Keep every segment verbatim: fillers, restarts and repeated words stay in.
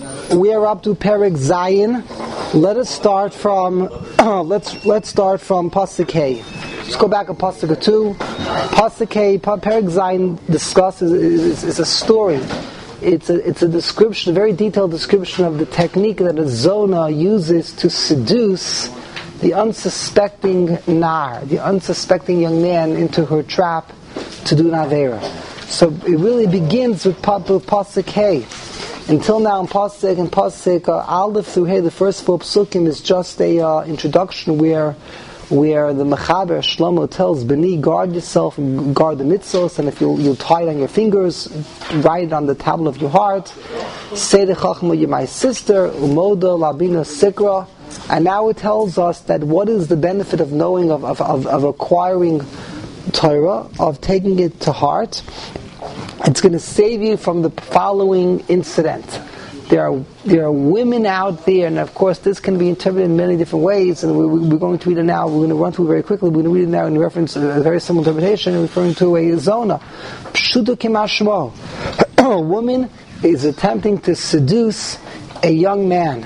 we are up to Perek Zayin. Let us start from uh, let's let's start from Pasuk Hey. Let's go back a Pasuk or two. Pasuk Hey, Perek Zayin discusses is, is, is a story. It's a it's a description, a very detailed description of the technique that a zona uses to seduce the unsuspecting nar, the unsuspecting young man, into her trap to do an avera. So it really begins with, with Pasuk Hey. Until now, in Pasuk and Pasuk uh, Aleph through Hey, the first four psukim is just a uh, introduction where where the Mechaber Shlomo tells Beni, guard yourself, guard the mitzvos, and if you you tie it on your fingers, write it on the tablet of your heart. Say the Chachma, you're my sister, Umoda Labina Sikra. And now it tells us that what is the benefit of knowing, of of, of, of acquiring Torah, of taking it to heart. It's going to save you from the following incident. There are there are women out there, and of course this can be interpreted in many different ways, and we, we're going to read it now. We're going to run through it very quickly. We're going to read it now in reference to a very similar interpretation, referring to a zona. Pshuto kimashmo. A woman is attempting to seduce a young man.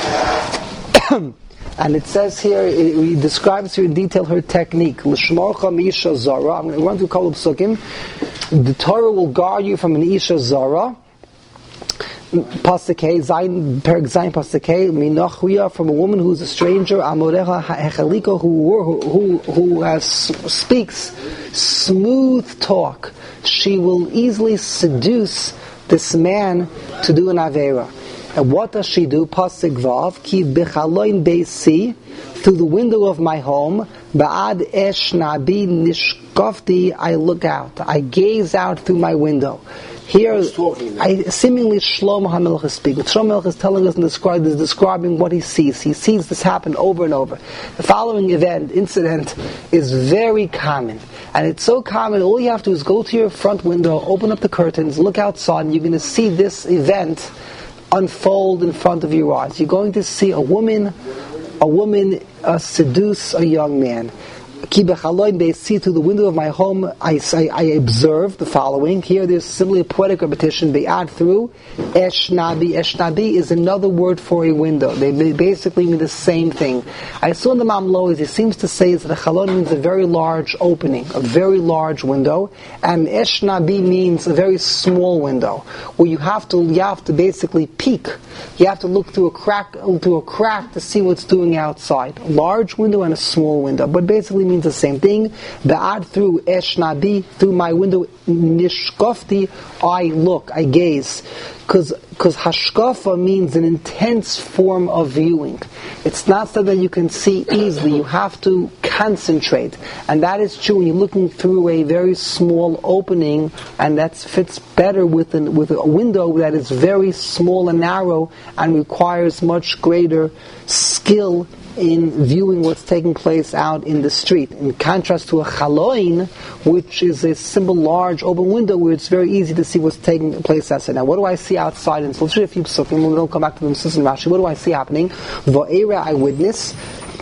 And it says here, it, it describes here in detail her technique. L'shmorcha mi'isha zara. I'm going to run through a couple of psukim. The Torah will guard you from an isha zara. Pasuk Hey, Zayin, Perek Zayin, Pasuk Hey, Minachria, from a woman who is a stranger, Amorecha Hechaliko, who who who has, speaks smooth talk. She will easily seduce this man to do an avera. And what does she do? Pasuk Vav, Ki bechaloin beisi, through the window of my home, Ba'ad esh nabi nishkofti, I look out, I gaze out through my window. Here, I, seemingly Shlomo HaMelech is speaking. Shlomo HaMelech is telling us and describe, is describing what he sees. He sees this happen over and over. The following event, incident, is very common. And it's so common, all you have to do is go to your front window, open up the curtains, look outside, and you're going to see this event unfold in front of your eyes. You're going to see a woman, a woman uh, seduce a young man. Ki bechaloin beisi, through the window of my home, I, I, I observe the following. Here there's simply a poetic repetition. They add through esh nabi. Esh nabi is another word for a window. They basically mean the same thing. I saw in the Mamlois, it seems to say is that a chalon means a very large opening, a very large window, and esh nabi means a very small window, where you have to you have to basically peek. You have to look through a crack through a crack to see what's doing outside. A large window and a small window, but basically means the same thing. Ba'ad through esh nabi, through my window, nishkofti, I look, I gaze. Because because hashkafa means an intense form of viewing. It's not something that you can see easily. You have to concentrate. And that is true when you're looking through a very small opening, and that fits better with, an, with a window that is very small and narrow and requires much greater skill in viewing what's taking place out in the street. In contrast to a chaloin, which is a simple large open window where it's very easy to see what's taking place outside. Now, what do I see outside? And so let's read a few psukim, we don't come back to them, Sis and Rashi. What do I see happening? Va'era, I witness,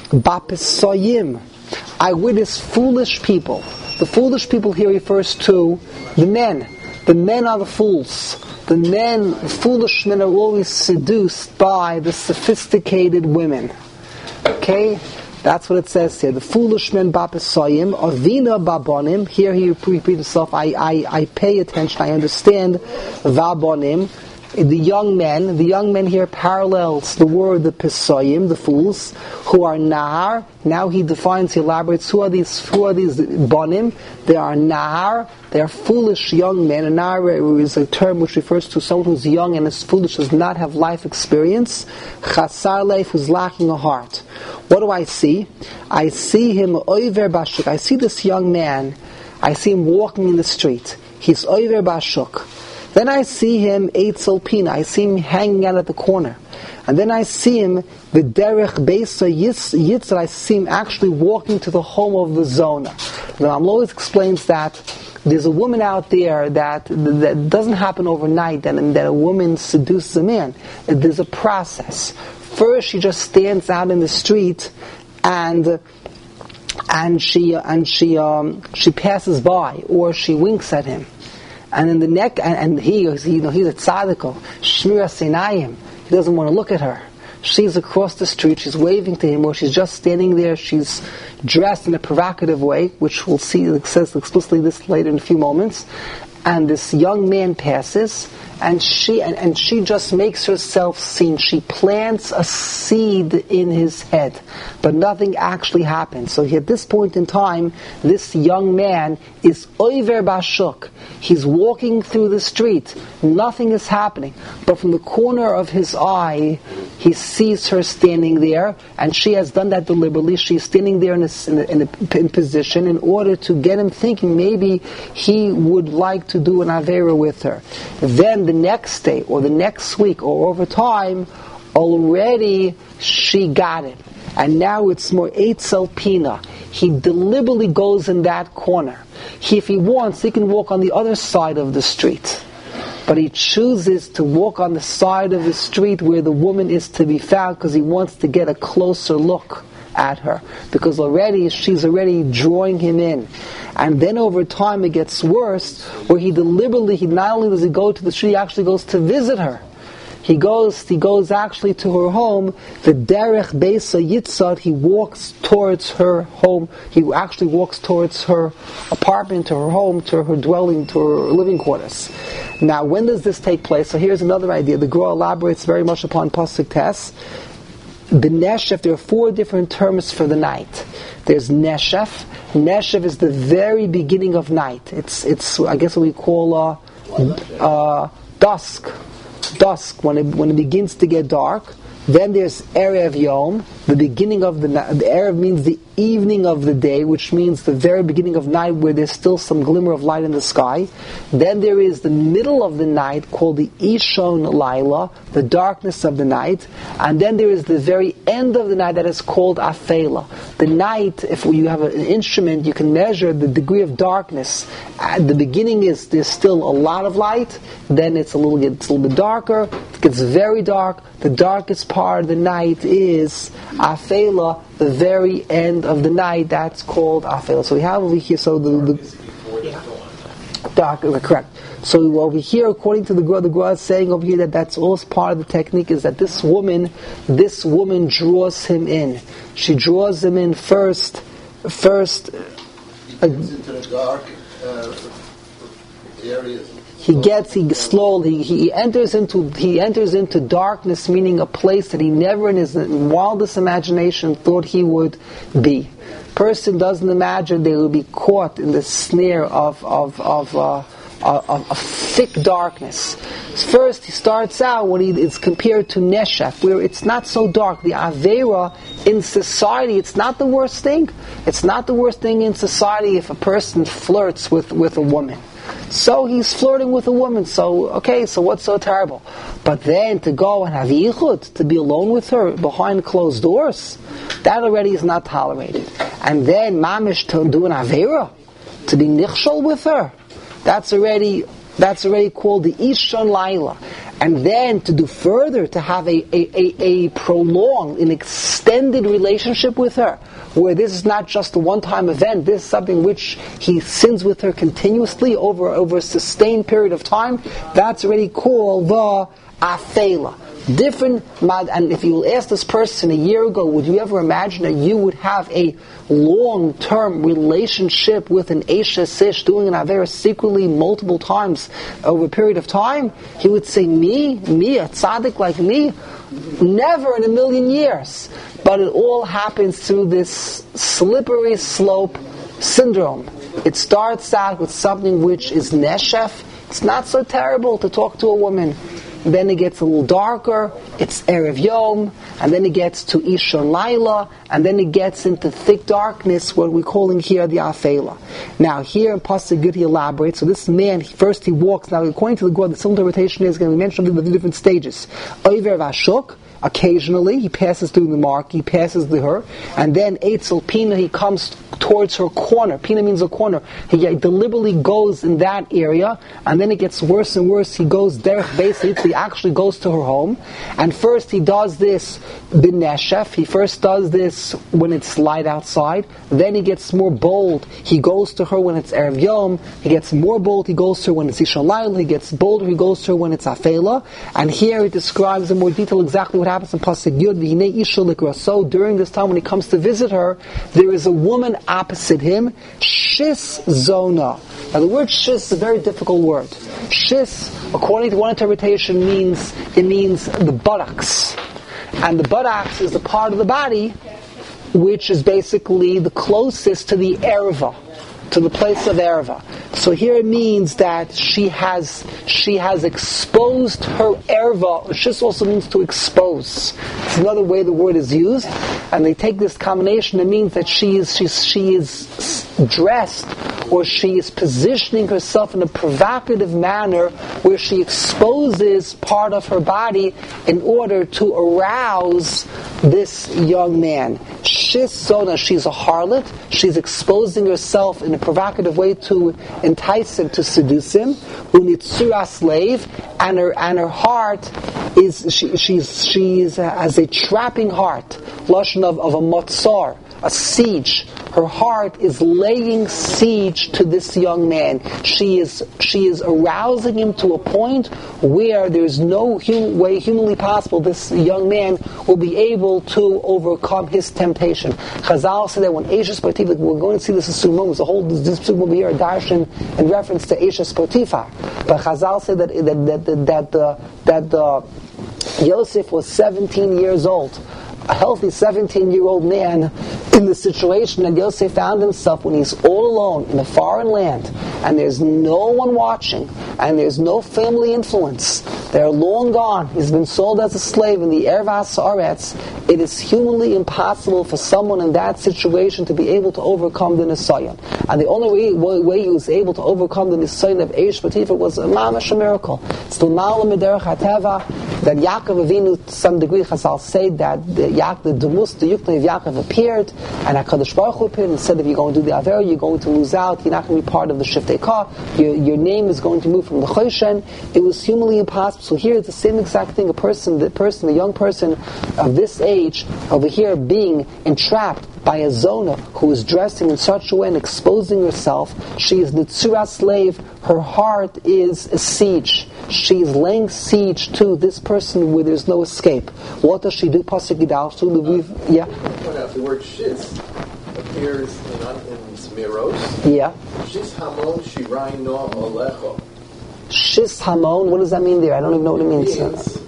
bapisoyim, I witness foolish people. The foolish people here refers to the men. The men are the fools. The men, the foolish men, are always seduced by the sophisticated women. Okay, that's what it says here. The foolish men bapesayim, avina babonim. Here he repeats himself. I, I, I pay attention. I understand vabonim. The young men. The young men here parallels the word the pesayim, the fools, who are nahar. Now he defines, he elaborates. Who are these? Who are these bonim? They are nahar. They are foolish young men. And nahar is a term which refers to someone who's young and is foolish, does not have life experience. Chasar leif, who's lacking a heart. What do I see? I see him oiver bashuk. I see this young man. I see him walking in the street. He's oiver bashuk. Then I see him eitzel pina. I see him hanging out at the corner. And then I see him v'derech beisa yitzar. I see him actually walking to the home of the zona. The Mamlois explains that there's a woman out there that that doesn't happen overnight, and that a woman seduces a man. There's a process. First, she just stands out in the street, and and she and she um, she passes by, or she winks at him, and in the neck, and, and he, you know, he's a tzaddik, shmira sinayim. He doesn't want to look at her. She's across the street, she's waving to him, or she's just standing there, she's dressed in a provocative way, which we'll see, it says explicitly this later in a few moments. And this young man passes, and she and, and she just makes herself seen. She plants a seed in his head, but nothing actually happens. So at this point in time, this young man is oiver bashuk. He's walking through the street. Nothing is happening. But from the corner of his eye, he sees her standing there, and she has done that deliberately. She's standing there in a, in a, in a in position in order to get him thinking maybe he would like to do an avera with her. Then the next day, or the next week, or over time, already she got it. And now it's more Eitzel Pina. He deliberately goes in that corner. He, if he wants, he can walk on the other side of the street. But he chooses to walk on the side of the street where the woman is to be found because he wants to get a closer look at her. Because already, she's already drawing him in. And then over time it gets worse, where he deliberately, he not only does he go to the street, he actually goes to visit her. He goes, he goes actually to her home, the derech beisa yitzad, he walks towards her home, he actually walks towards her apartment, to her home, to her dwelling, to her living quarters. Now, when does this take place? So here's another idea. The Gra elaborates very much upon Pasuk Tes. The Neshef, there are four different terms for the night. There's Neshef. Neshef is the very beginning of night. It's, it's I guess what we call uh, uh, dusk. Dusk, when it, when it begins to get dark. Then there's Erev Yom, the beginning of the night. The Erev means the evening of the day, which means the very beginning of night where there's still some glimmer of light in the sky. Then there is the middle of the night called the Ishon Laila, the darkness of the night. And then there is the very end of the night that is called Afela. The night, if you have an instrument, you can measure the degree of darkness. At the beginning is there's still a lot of light, then it's a little, it's a little bit darker, it gets very dark. The darkest part of the night is Afela, the very end of the night. That's called Afela. So we have over here, so the, the dark, correct. So over here, according to the Gra, the Gra is saying over here that that's also part of the technique, is that this woman, this woman draws him in. She draws him in first, first. He gets into the dark uh, areas. He gets, he slowly, he enters into, he enters into darkness, meaning a place that he never in his wildest imagination thought he would be. Person doesn't imagine they will be caught in the snare of, of, of, uh, of, of thick darkness. First, he starts out when he is compared to Neshef, where it's not so dark. The Avera in society, it's not the worst thing. It's not the worst thing in society if a person flirts with, with a woman. So he's flirting with a woman, so, okay, so what's so terrible? But then to go and have yichud, to be alone with her behind closed doors, that already is not tolerated. And then mamish to do an avera, to be nichshol with her, that's already, that's already called the Ishon Laila. And then to do further, to have a, a, a, a prolonged, an extended relationship with her, where this is not just a one-time event, this is something which he sins with her continuously over, over a sustained period of time, that's already called the Afela. Different, and if you will ask this person a year ago, would you ever imagine that you would have a long-term relationship with an Esha Sish doing an Avera secretly multiple times over a period of time? He would say, me? Me? A tzaddik like me? Never in a million years. But it all happens through this slippery slope syndrome. It starts out with something which is neshef. It's not so terrible to talk to a woman. Then it gets a little darker, it's Erev Yom, and then it gets to Ishon Laila, and then it gets into thick darkness, what we're calling here the Afela. Now here in Pasuk Gud he elaborates, so this man, first he walks, now according to the Gra, the simple interpretation is going to be mentioned in the different stages. Oiver Vashuk, occasionally he passes through the mark, he passes through her, and then Eitzel Pina, he comes towards her corner. Pina means a corner. He deliberately goes in that area, and then it gets worse and worse. He goes derech beis, actually goes to her home, and first he does this b'neshef, he first does this when it's light outside, then he gets more bold, he goes to her when it's Erev Yom, he gets more bold, he goes to her when it's Isha Layla, he gets bolder, he goes to her when it's Afela, and here he describes in more detail exactly what happens in Pasuk Yud, V'hinei Isha Likra. So during this time when he comes to visit her, there is a woman opposite him, Shis Zona. Now the word Shis is a very difficult word. Shis, according to one interpretation, means it means the buttocks. And the buttocks is the part of the body which is basically the closest to the erva, to the place of erva. So here it means that she has she has exposed her erva. Shis also means to expose. It's another way the word is used, and they take this combination. It means that she is she's, she is dressed, or she is positioning herself in a provocative manner where she exposes part of her body in order to arouse this young man. Shis Zona, she's a harlot. She's exposing herself in a provocative way to entice him, to seduce him. Unitzura slave, and her and her heart is she, she's she's has a trapping heart, lashon of, of a motzar, a siege. Her heart is laying siege to this young man. She is she is arousing him to a point where there is no hum, way humanly possible this young man will be able to overcome his temptation. Chazal said that when Eishes Potiphar, we're going to see this in soon moments, the whole this will be here a darshan in reference to Eishes Potiphar. But Chazal said that that that that the that the Yosef was seventeen years old. A healthy seventeen-year-old man in the situation that Yosef found himself when he's all alone in a foreign land, and there's no one watching, and there's no family influence. They're long gone. He's been sold as a slave in the Ervas Haaretz. It is humanly impossible for someone in that situation to be able to overcome the Nisayon. And the only way, way he was able to overcome the Nisayon of Eish Potiphar was a mamash miracle. It's the Ma'ala Mederach HaTeva that Yaakov Avinu, to some degree, Chazal say that the Yaakov, the Demus, the Yukna of Yaakov appeared, and HaKadosh Baruch Hu appeared and said, if you're going to do the Avera, you're going to lose out, you're not going to be part of the Shiftei Ka, your, your name is going to move from the Choshen. It was humanly impossible. So here it's the same exact thing, a person, the person, the young person of this age, over here being entrapped by a zona who is dressing in such a way and exposing herself. She is Nitzura slave, her heart is a siege. She is laying siege to this person where there's no escape. What does she do? Pasuk Gidal, so the yeah. Point out the word shis appears in in Zmiros. Yeah. Shis hamon shirai no olecho. Shis hamon. What does that mean there? I don't even know what it means. It means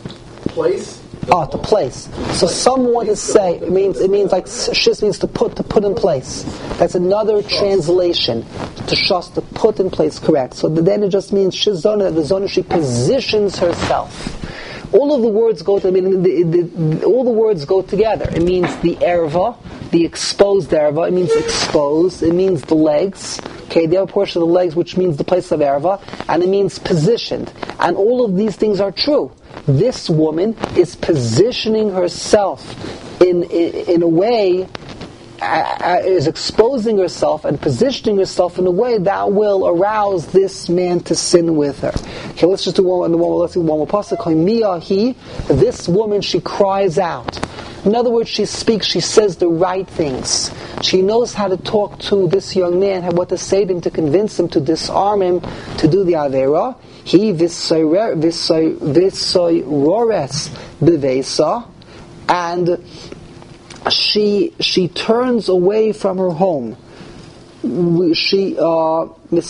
place. Oh, to place. So someone to say it means it means like shis means to put to put in place. That's another translation. To shas, to put in place. Correct. So then it just means shiz zona. The zona, she positions herself. All of the words go to, I mean, the, the, the, all the words go together. It means the erva, the exposed erva. It means exposed. It means the legs. Okay, the other portion of the legs, which means the place of erva, and it means positioned. And all of these things are true. This woman is positioning herself in in, in a way, uh, is exposing herself and positioning herself in a way that will arouse this man to sin with her. Okay, let's just do one more. Let's do one more pasuk. Mia he, this woman, she cries out. In other words, she speaks, she says the right things. She knows how to talk to this young man, what to say to him to convince him, to disarm him, to do the Avera. He visoyrores bevesa, and she she turns away from her home. She uh,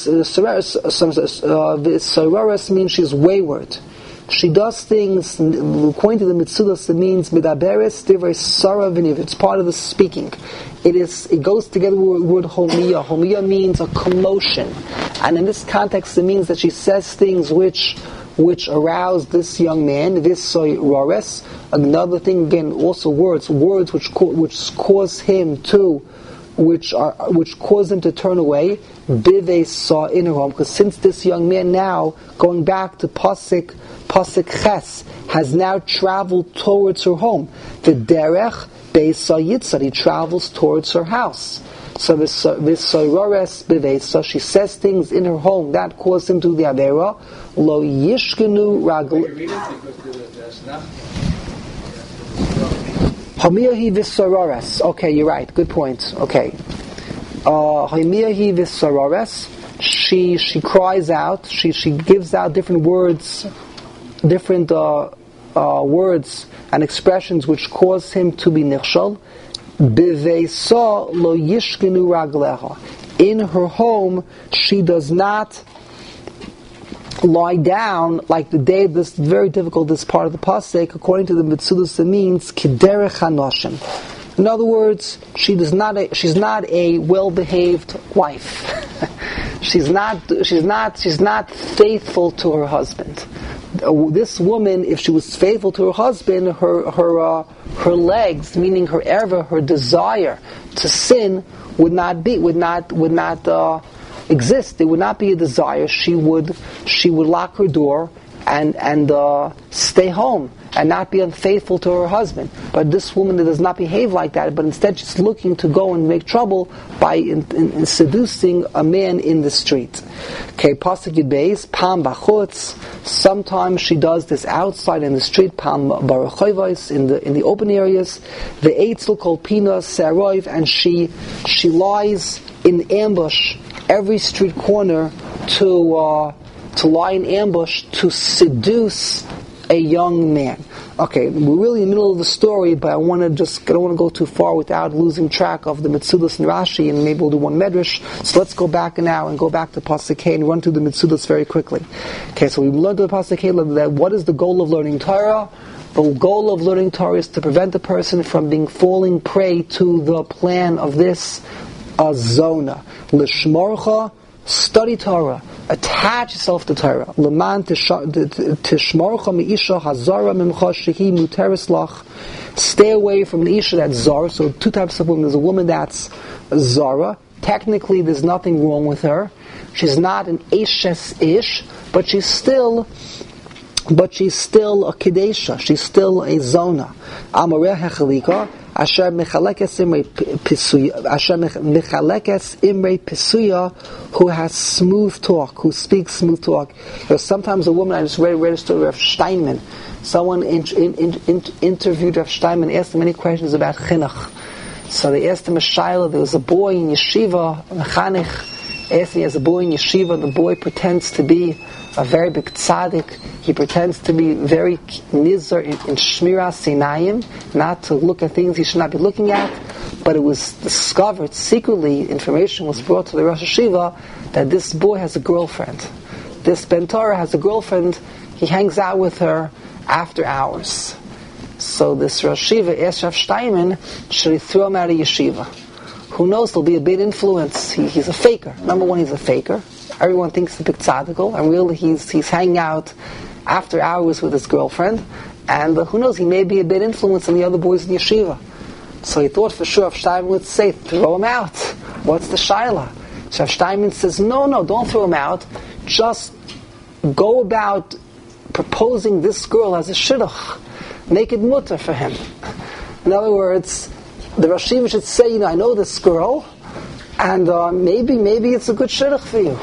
visoyrores means she's wayward. She does things, according to the Mitzudas, it means midaberes divrei sara v'niv. It's part of the speaking. It is. It goes together with the word homiyah. Homiyah means a commotion, and in this context, it means that she says things which which arouse this young man. Visoy rores. Another thing, again, also words, words which which cause him to, which are which cause him to turn away. Bive saw in her home, because since this young man now, going back to pasuk pasuk ches, has now traveled towards her home. The derech beisa yitzad, he travels towards her house. So v'sorores b'veisa, she says things in her home that cause him to the avera. Lo yishkenu ragl. Hamiyahi v'sorores. Okay, you're right. Good point. Okay. Hamiyahi v'sorores. She she cries out. She she gives out different words, different uh, uh, words and expressions which cause him to be nichshal. B'veisa lo yishkenu ragleha. In her home, she does not lie down like the day. This very difficult. This part of the pasuk, according to the Metzudos, it means kiderech hanoshim. In other words, she does not. A, she's not a well-behaved wife. she's not. She's not. She's not faithful to her husband. This woman, if she was faithful to her husband, her her uh, her legs, meaning her erva, her desire to sin, would not be would not would not uh, exist. There would not be a desire. She would she would lock her door and and uh, stay home and not be unfaithful to her husband. But this woman that does not behave like that, but instead she's looking to go and make trouble by in, in, in seducing a man in the street. Okay, pasuk yud beis, pam bachutz. Sometimes she does this outside in the street, pam barachovos, in the in the open areas. The eitzel kol pina seroiv, and she she lies in ambush every street corner to uh, to lie in ambush to seduce a young man. Okay, we're really in the middle of the story, but I want to just, I don't want to go too far without losing track of the Metzudos and Rashi, and maybe we'll do one medrash. So let's go back now and go back to Pasuk Hey and run through the Metzudos very quickly. Okay, so we learned the Pasuk Hey that what is the goal of learning Torah? The goal of learning Torah is to prevent a person from being falling prey to the plan of this uh, zona. Lishmorcha, study Torah. Attach yourself to Torah. Leman tishmorcha meisha hazara mimcha shehi muteres lach. Stay away from the isha that's zara. So two types of women. There's a woman that's zara. Technically, there's nothing wrong with her. She's not an eshes ish, but she's still, but she's still a kedesha. She's still a zona. Amareh hechalika. Asher mechalekes imrei pisuya, Asher mechalekes imrei pisuya, who has smooth talk, who speaks smooth talk. There's sometimes a woman, I just read, read a story of Steinman. Someone in, in, in, in, interviewed Rav Steinman, asked him many questions about chinuch. So they asked him a shayla. There was a boy in yeshiva, a chanich, asked him as a boy in yeshiva. The boy pretends to be a very big tzaddik. He pretends to be very nizar in, in shmiras sinayim, not to look at things he should not be looking at. But it was discovered secretly, information was brought to the Rosh Hashiva that this boy has a girlfriend. This Ben Torah has a girlfriend. He hangs out with her after hours. So this Rosh Hashiva asked Rav Steinman, should he throw him out of yeshiva? Who knows, there'll be a big influence. He, he's a faker. Number one, he's a faker. Everyone thinks he's a big tzaddik, and really he's he's hanging out after hours with his girlfriend, and uh, who knows, he may be a big influence on the other boys in yeshiva. So he thought for sure Rav Steinman would say, throw him out. What's the shaila? So Rav Steinman says, no, no, don't throw him out. Just go about proposing this girl as a shidduch. Make it mutter for him. In other words, the Rosh Hashiva should say, you know, I know this girl, and uh, maybe maybe it's a good shidduch for you.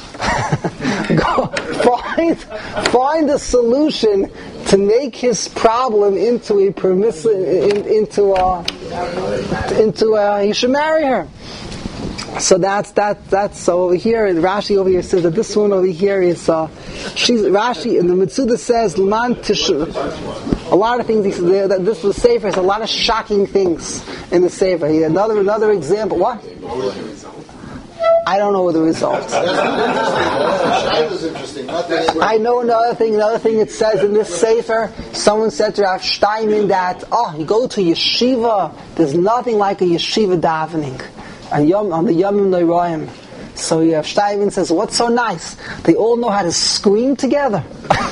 Go find find a solution to make his problem into a permissive in, into a into a he should marry her. So that's that that's so over here. Rashi over here says that this one over here is uh, she's Rashi and the Metzudos says L'man tishu. A lot of things he says that this was Sefer. There's a lot of shocking things in the Sefer. Another another example. What? I don't know the results. I know another thing. Another thing it says in this Sefer. Someone said to Rav Steinman that oh, you go to yeshiva. There's nothing like a yeshiva davening. And yom, on the Yomim Noraim. So Rav Steinman says, what's so nice? They all know how to scream together.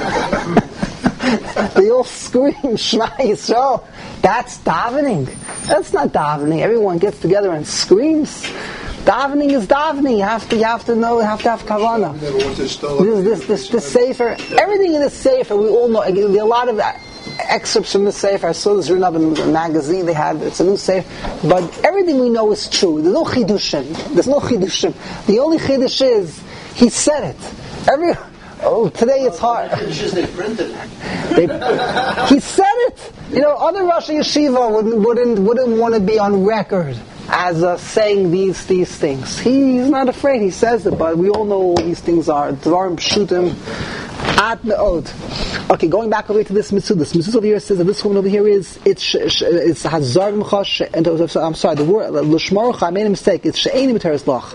They all scream, Shema Yisrael. That's davening. That's not davening. Everyone gets together and screams. Davening is davening. You have to, you have to know, you have to have kavanah. This, this, this, this Sefer, everything in this Sefer, we all know. There are a lot of excerpts from the Sefer. I saw this written up in a magazine they had. It's a new Sefer. But everything we know is true. There's no chidushim. There's no chidushim. The only chidush is he said it. Every oh today it's hard. They printed it. They, he said it. You know, other Rosh Yeshiva wouldn't wouldn't wouldn't want to be on record as uh, saying these these things. He, he's not afraid. He says it, but we all know all these things are dvarim pshutim at me'od. Okay, going back over to this mitzvah. This mitzvah over here says that this woman over here is it's it's hazar m'chash. And I'm sorry, the word l'shmarucha. I made a mistake. It's she'eni b'teres lach.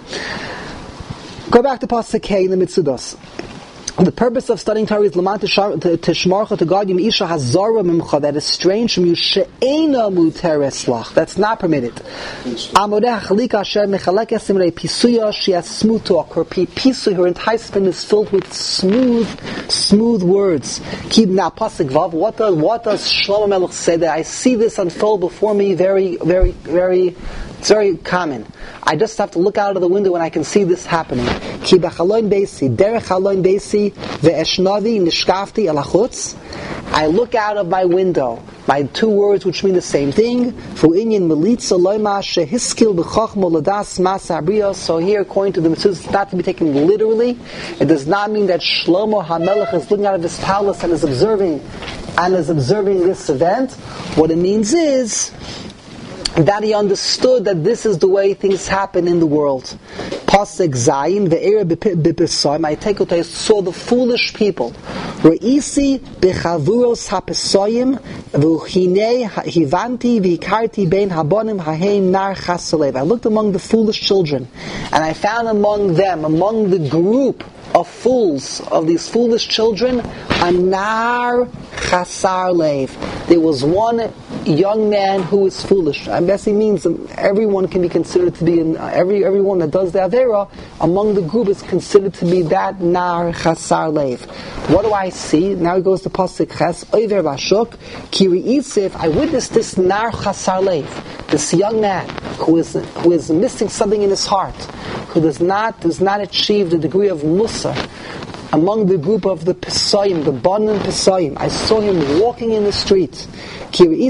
Go back to pasuk K in the mitzvahs. The purpose of studying Torah is Laman Tishmarcha to God Yim Isha Hazara Mimcha, that is strange from you She'ena Muteres Lach. That's not permitted. Amodeh Chalika Asher Mechalek Esimrei Pisuya, she has smooth talk. Her pisu, her enticement is filled with smooth, smooth words. Keep now pasuk vav. What does what does Shlomo Melech say? That I see this unfold before me. Very, very, very. It's very common. I just have to look out of the window and I can see this happening. Ki b'chalon beisi, derech chalon beisi, ve'eshnavi nishkafti elachutz. I look out of my window. My two words which mean the same thing. Fu inyan melitza loima shehiskil b'chochmo ladas mas habriya. So here, according to the mitzvah, it's not to be taken literally. It does not mean that Shlomo HaMelech is looking out of his palace and is observing, and is observing this event. What it means is that he understood that this is the way things happen in the world. Pasuk Zayin ve'era b'pesoim. I take what I saw the foolish people. Re'isi b'chavuros hapesoyim v'uchinei hivanti v'hikarti bein habonim haheim nar chasalev. I looked among the foolish children, and I found among them, among the group of fools, of these foolish children, a nar chasar lev. There was one young man who is foolish. I guess he means everyone can be considered to be in, uh, every everyone that does the avera among the group is considered to be that nar chasar lev. What do I see? Now he goes to pasuk ches oiver bashuk kiri isif. I witnessed this nar chasar lev, this young man who is who is missing something in his heart, who does not does not achieve the degree of musar among the group of the Pesayim, the Banim Pesayim. I saw him walking in the street. I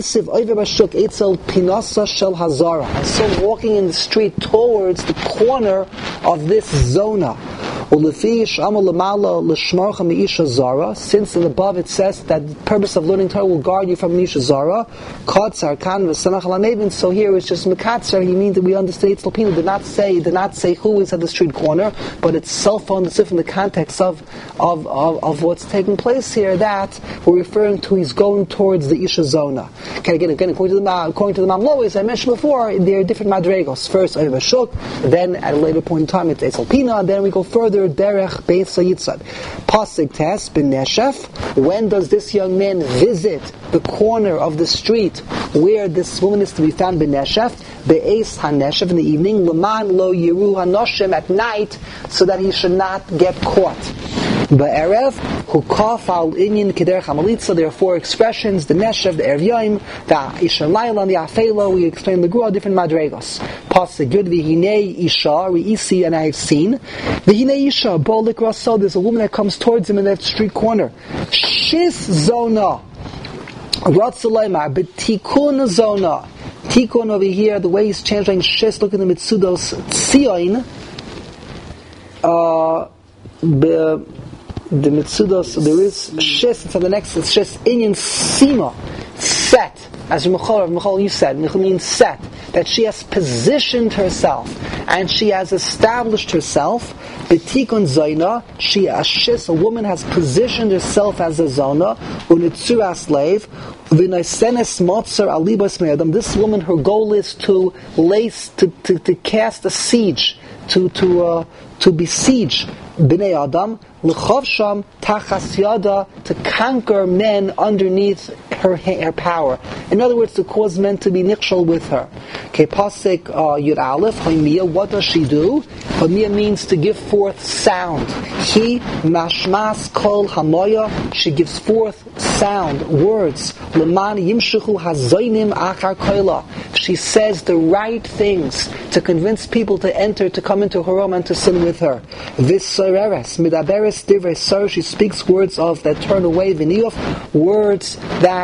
saw him walking in the street towards the corner of this zona. Since in above it says that the purpose of learning Torah will guard you from Nisha Zara, so here it's just Mekatzer. He means that we understand Eitzel Pina did not say did not say who is at the street corner, but it's self-understood from the context of of, of of what's taking place here that we're referring to. He's going towards the Isha Zona. Okay, again, again according to the according to the Mamlo, as I mentioned before, there are different madregos. First, Oiv Shuk, then at a later point in time it's Eitzel Pina, and then we go further. Derech Beis Yitzad. Pasuk Tes Ben Neshef. When does this young man visit the corner of the street where this woman is to be found? Ben Neshef. Be'es HaNeshef in the evening. L'man lo yiru hanoshem at night, so that he should not get caught. Ba'erev hukaf al inyan kederech hamalitza. There are four expressions: the Neshef, the Erev Yom, the Isha Laila, and the Afelo. We explain the Gura different madregos. Pasuk Good v'hinei Isha re'isi, and I have seen v'hinei Isha bolik raso. There's a woman that comes towards him in that street corner. Shis zona ratzalema b'tikun zona. Tikun over here, the way he's changing shis. Look at the mitzudos tzion. Uh, the the mitzudos, there is shis. It's on the next. It's shis inyan sima set. As Michal, you said, Michal means set. That she has positioned herself and she has established herself. Betikun zayna, she a shis, a woman has positioned herself as a zona. Unitzura slave. V'naisenes motzer alibas me'adam. This woman, her goal is to lace, to to, to cast a siege, to to uh, to besiege bnei adam. L'chavsham tachas yada, to conquer men underneath her her power. In other words, to cause men to be nichshal with her. Okay, pasuk Yud Aleph, Haimiyah, what does she do? Haimiyah means to give forth sound. He mashmas kol hamoya, she gives forth sound, words. Leman yimshuchu hazaynim achar koila. She says the right things to convince people to enter, to come into her home and to sin with her. Visoreres midaberes divrei sar, she speaks words of that turn away, v'niyov, words that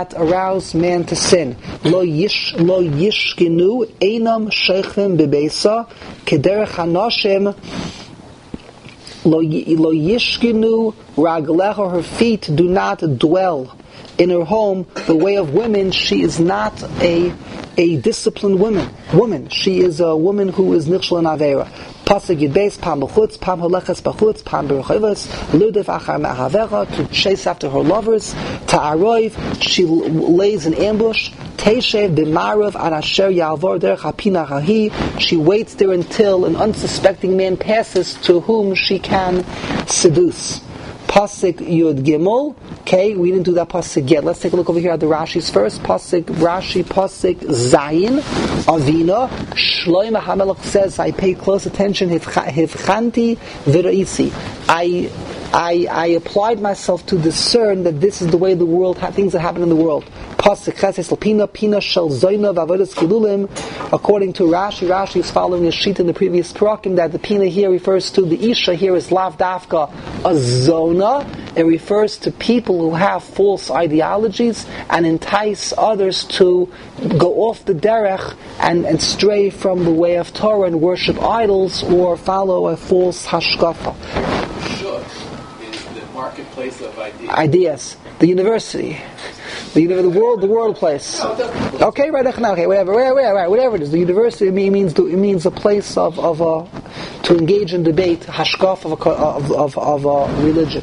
that arouse man to sin. Lo yish lo yishkinu einam sheichim bebeisa kederech hanoshim. Lo lo yishkinu raglecha, her feet do not dwell in her home the way of women. She is not a a disciplined woman. Woman. She is a woman who is nichshel and avera. Pasuk Yudbeis, pam b'chutz, pam holeches b'chutz, pam b'rechoves, ludif achar me'ahavera, to chase after her lovers, ta'aroiv, she lays in ambush, teishev b'marav an asher ya'avor derech hapina hahi, she waits there until an unsuspecting man passes to whom she can seduce. Pasuk Yud Gimel. Okay, we didn't do that pasuk yet. Let's take a look over here at the Rashi's first. Pasuk Rashi, pasuk Zayin, Avina. Shlomo HaMelech says, I pay close attention. Hivchanti v'ra'isi. I, I, I applied myself to discern that this is the way the world, things that happen in the world. Pasuk Cheses L'Pina, Pina Shel Zoyna v'Avodas Kilulim. According to Rashi, Rashi is following a sheet in the previous parakim that the Pina here refers to the Isha here is Lav Dafka, a Zona. It refers to people who have false ideologies and entice others to go off the derech and, and stray from the way of Torah and worship idols or follow a false hashkafa. Shuk is the marketplace of ideas. Ideas. The university. The, the world, the world place. Okay, right, okay, whatever, whatever, whatever it is. The university means it means a place of of uh, to engage in debate, hashkaf of a, of of, of a religion.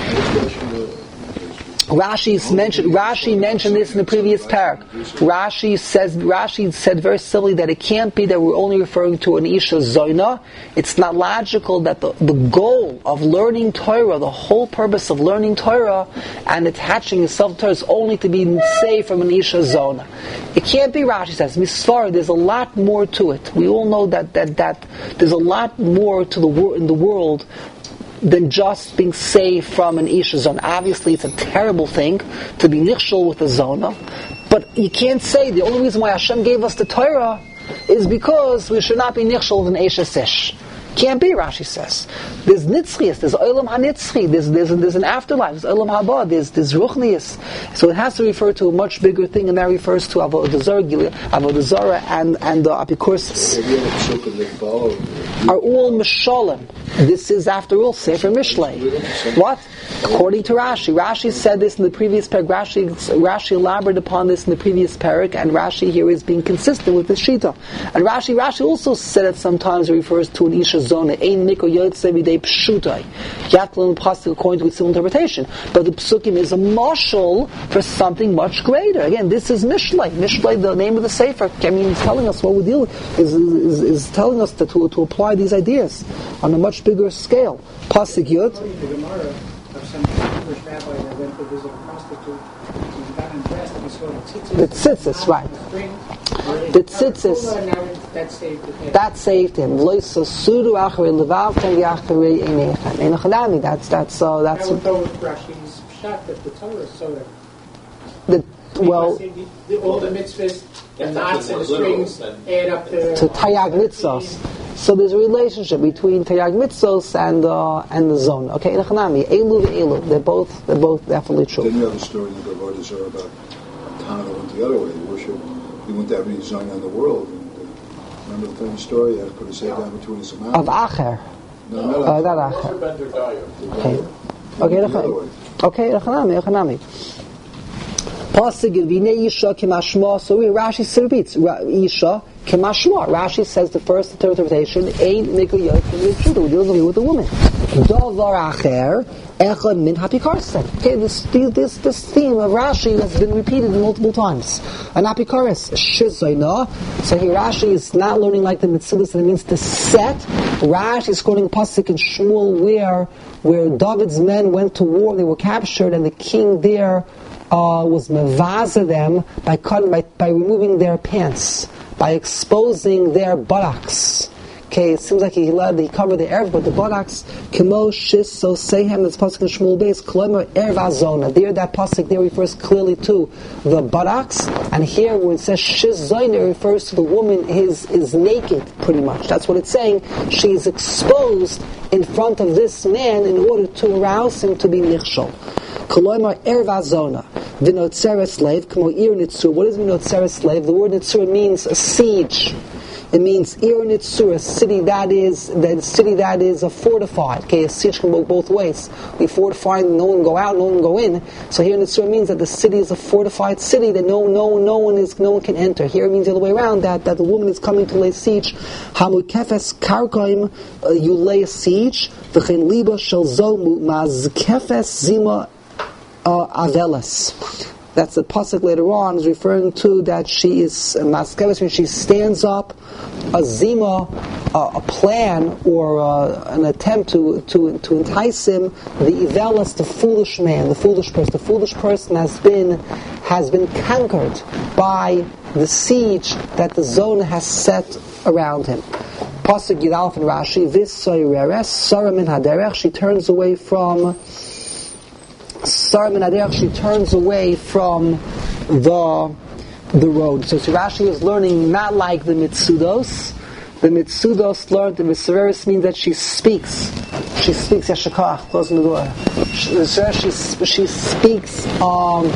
Rashi mentioned Rashi mentioned this in the previous parak. Rashi says Rashi said very simply that it can't be that we're only referring to an Isha Zoyna. It's not logical that the, the goal of learning Torah, the whole purpose of learning Torah and attaching yourself to Torah is only to be saved from an Isha Zona. It can't be, Rashi says. Misfar, there's a lot more to it. We all know that that, that there's a lot more to the wor- in the world than just being saved from an Isha Zona. Obviously, it's a terrible thing to be nichshel with a Zona, but you can't say the only reason why Hashem gave us the Torah is because we should not be nichshel with an Isha Sesh. Can't be, Rashi says. There's nitzchias, there's olam hanitzchi, there's, there's, there's an afterlife, there's olam haba, there's, there's ruchnias. So it has to refer to a much bigger thing, and that refers to Avodah Zarah, Avodah Zarah and, and the uh, Apikursis. Are all mishalim. This is, after all, Sefer Mishlei. What? According to Rashi. Rashi said this in the previous parak. Rashi, Rashi elaborated upon this in the previous parak, and Rashi here is being consistent with the Shita. And Rashi, Rashi also said that sometimes it refers to an Isha Zona. Ein Niko Yotze B'dei Pshutai. You have to learn the pasuk according to its simple interpretation. But the Psukim is a mashal for something much greater. Again, this is Mishlei. Mishlei, the name of the Sefer, I mean, it's telling us what we're dealing with, is, is, is telling us that to, to apply these ideas on a much bigger scale. Pasuk Yud. Some Jewish rabbi that went to visit a prostitute and got undressed and he saw The the tzitzis. tzitzis, right. The tzitzis. That saved him. That saved him. That's that's uh, that's. That would go with Rashi's shot that the Torah is so that. The, well, the, the, all the mitzvahs, the knots and the strings add up to. To Tayag Mitzvos. So there's a relationship between Tayag Mitzvos and uh, and the zone. Okay, Elu ve'elu. They're both they're both definitely true. Then you have a story in the Avodah Zarah about Tana went the other way. He worship. He went to every zone in the world. And, uh, remember the famous story? I put a say down between his mouth. Of Acher. No, no, uh, not Acher. Okay. Okay. Okay. Echanami. Echanami. Pasuk V'nei Isha K'mashma. So Rashi repeats Isha K'mashma. Rashi says the first interpretation ain't Nikuyot K'mishud. We're dealing with a woman. Davar Acher Echad Min Hapikarsen. Okay, this this this theme of Rashi has been repeated multiple times. An Apikaris Shizoina. So here Rashi is not learning like the Mitzvahs, and it means to set. Rashi is quoting a pasuk in Shmuel where where David's men went to war, they were captured, and the king there Uh, was mevaza them by, cutting, by by removing their pants, by exposing their buttocks. Okay, it seems like he let he covered the erev, but the buttocks, kimo shis so sehem. This pasuk in Shmuel Beis, klomer ervazona. There, that pasuk there refers clearly to the buttocks, and here when it says shis zoyna, it refers to the woman is is naked, pretty much. That's what it's saying. She is exposed in front of this man in order to arouse him to be nichshol. Koloimar ervazona. V'notzeret slave, kamo ir nitzur. What is v'notzeret slave? The word nitzur means a siege. It means ir nitzur, a city that is the city that is a fortified. Okay, a siege can go both ways. We fortify, no one go out, no one go in. So here nitzur means that the city is a fortified city that no no no one is no one can enter. Here it means the other way around, that, that the woman is coming to lay siege. Hamukefes karkaim, you lay a siege. V'chein liba shel zomu mazkefes zima avelas. That's the pasuk later on is referring to that she is maskeves when she stands up a zima, uh, a plan or uh, an attempt to, to to entice him. The ivelis, the foolish man, the foolish person. The foolish person has been has been conquered by the siege that the zone has set around him. Pasuk Yidalef and Rashi. Vis soireres Sarah min haderech. She turns away from. Sarah min haderech, she turns away from the the road. So Rashi is learning not like the Mitsudos. The Mitsudos learned the Misereris means that she speaks. She speaks Yeshakach, closing the door. She, she, she speaks um,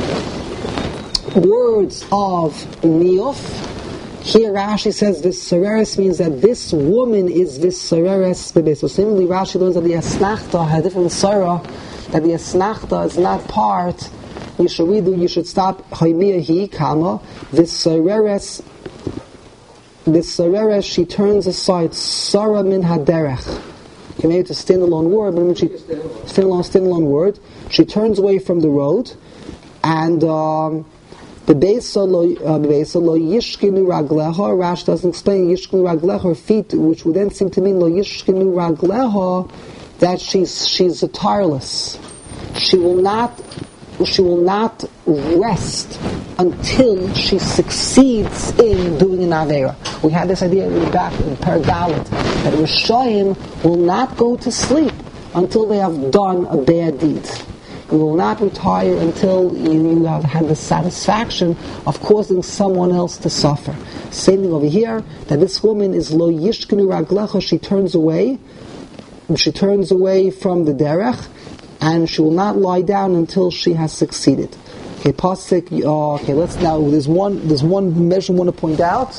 words of Niyuf. Here Rashi says Visereris means that this woman is Visereris Bebe. So similarly Rashi learns that the Asnachta had a different Sarah, that the Asnachta is not part. You should read, you should stop Haimiya hi kama. This Sareres, this Sareres, she turns aside Sarah min haderech. Okay, maybe it's a standalone word, but she standalone standalone word. She turns away from the road, and um, the beisa lo yishkinu ragleha. Rash doesn't explain yishkinu ragleha, her feet, which would then seem to mean lo yishkinu ragleha, that she's she's tireless. She will not she will not rest until she succeeds in doing an avera. We had this idea back in Paragalit that Rishayim will not go to sleep until they have done a bad deed. You will not retire until you have had the satisfaction of causing someone else to suffer. Same thing over here, that this woman is lo yishkenu raglecha, she turns away, she turns away from the derech, and she will not lie down until she has succeeded. Okay, pasuk. Uh, okay, let's now. There's one. There's one measure I want to point out.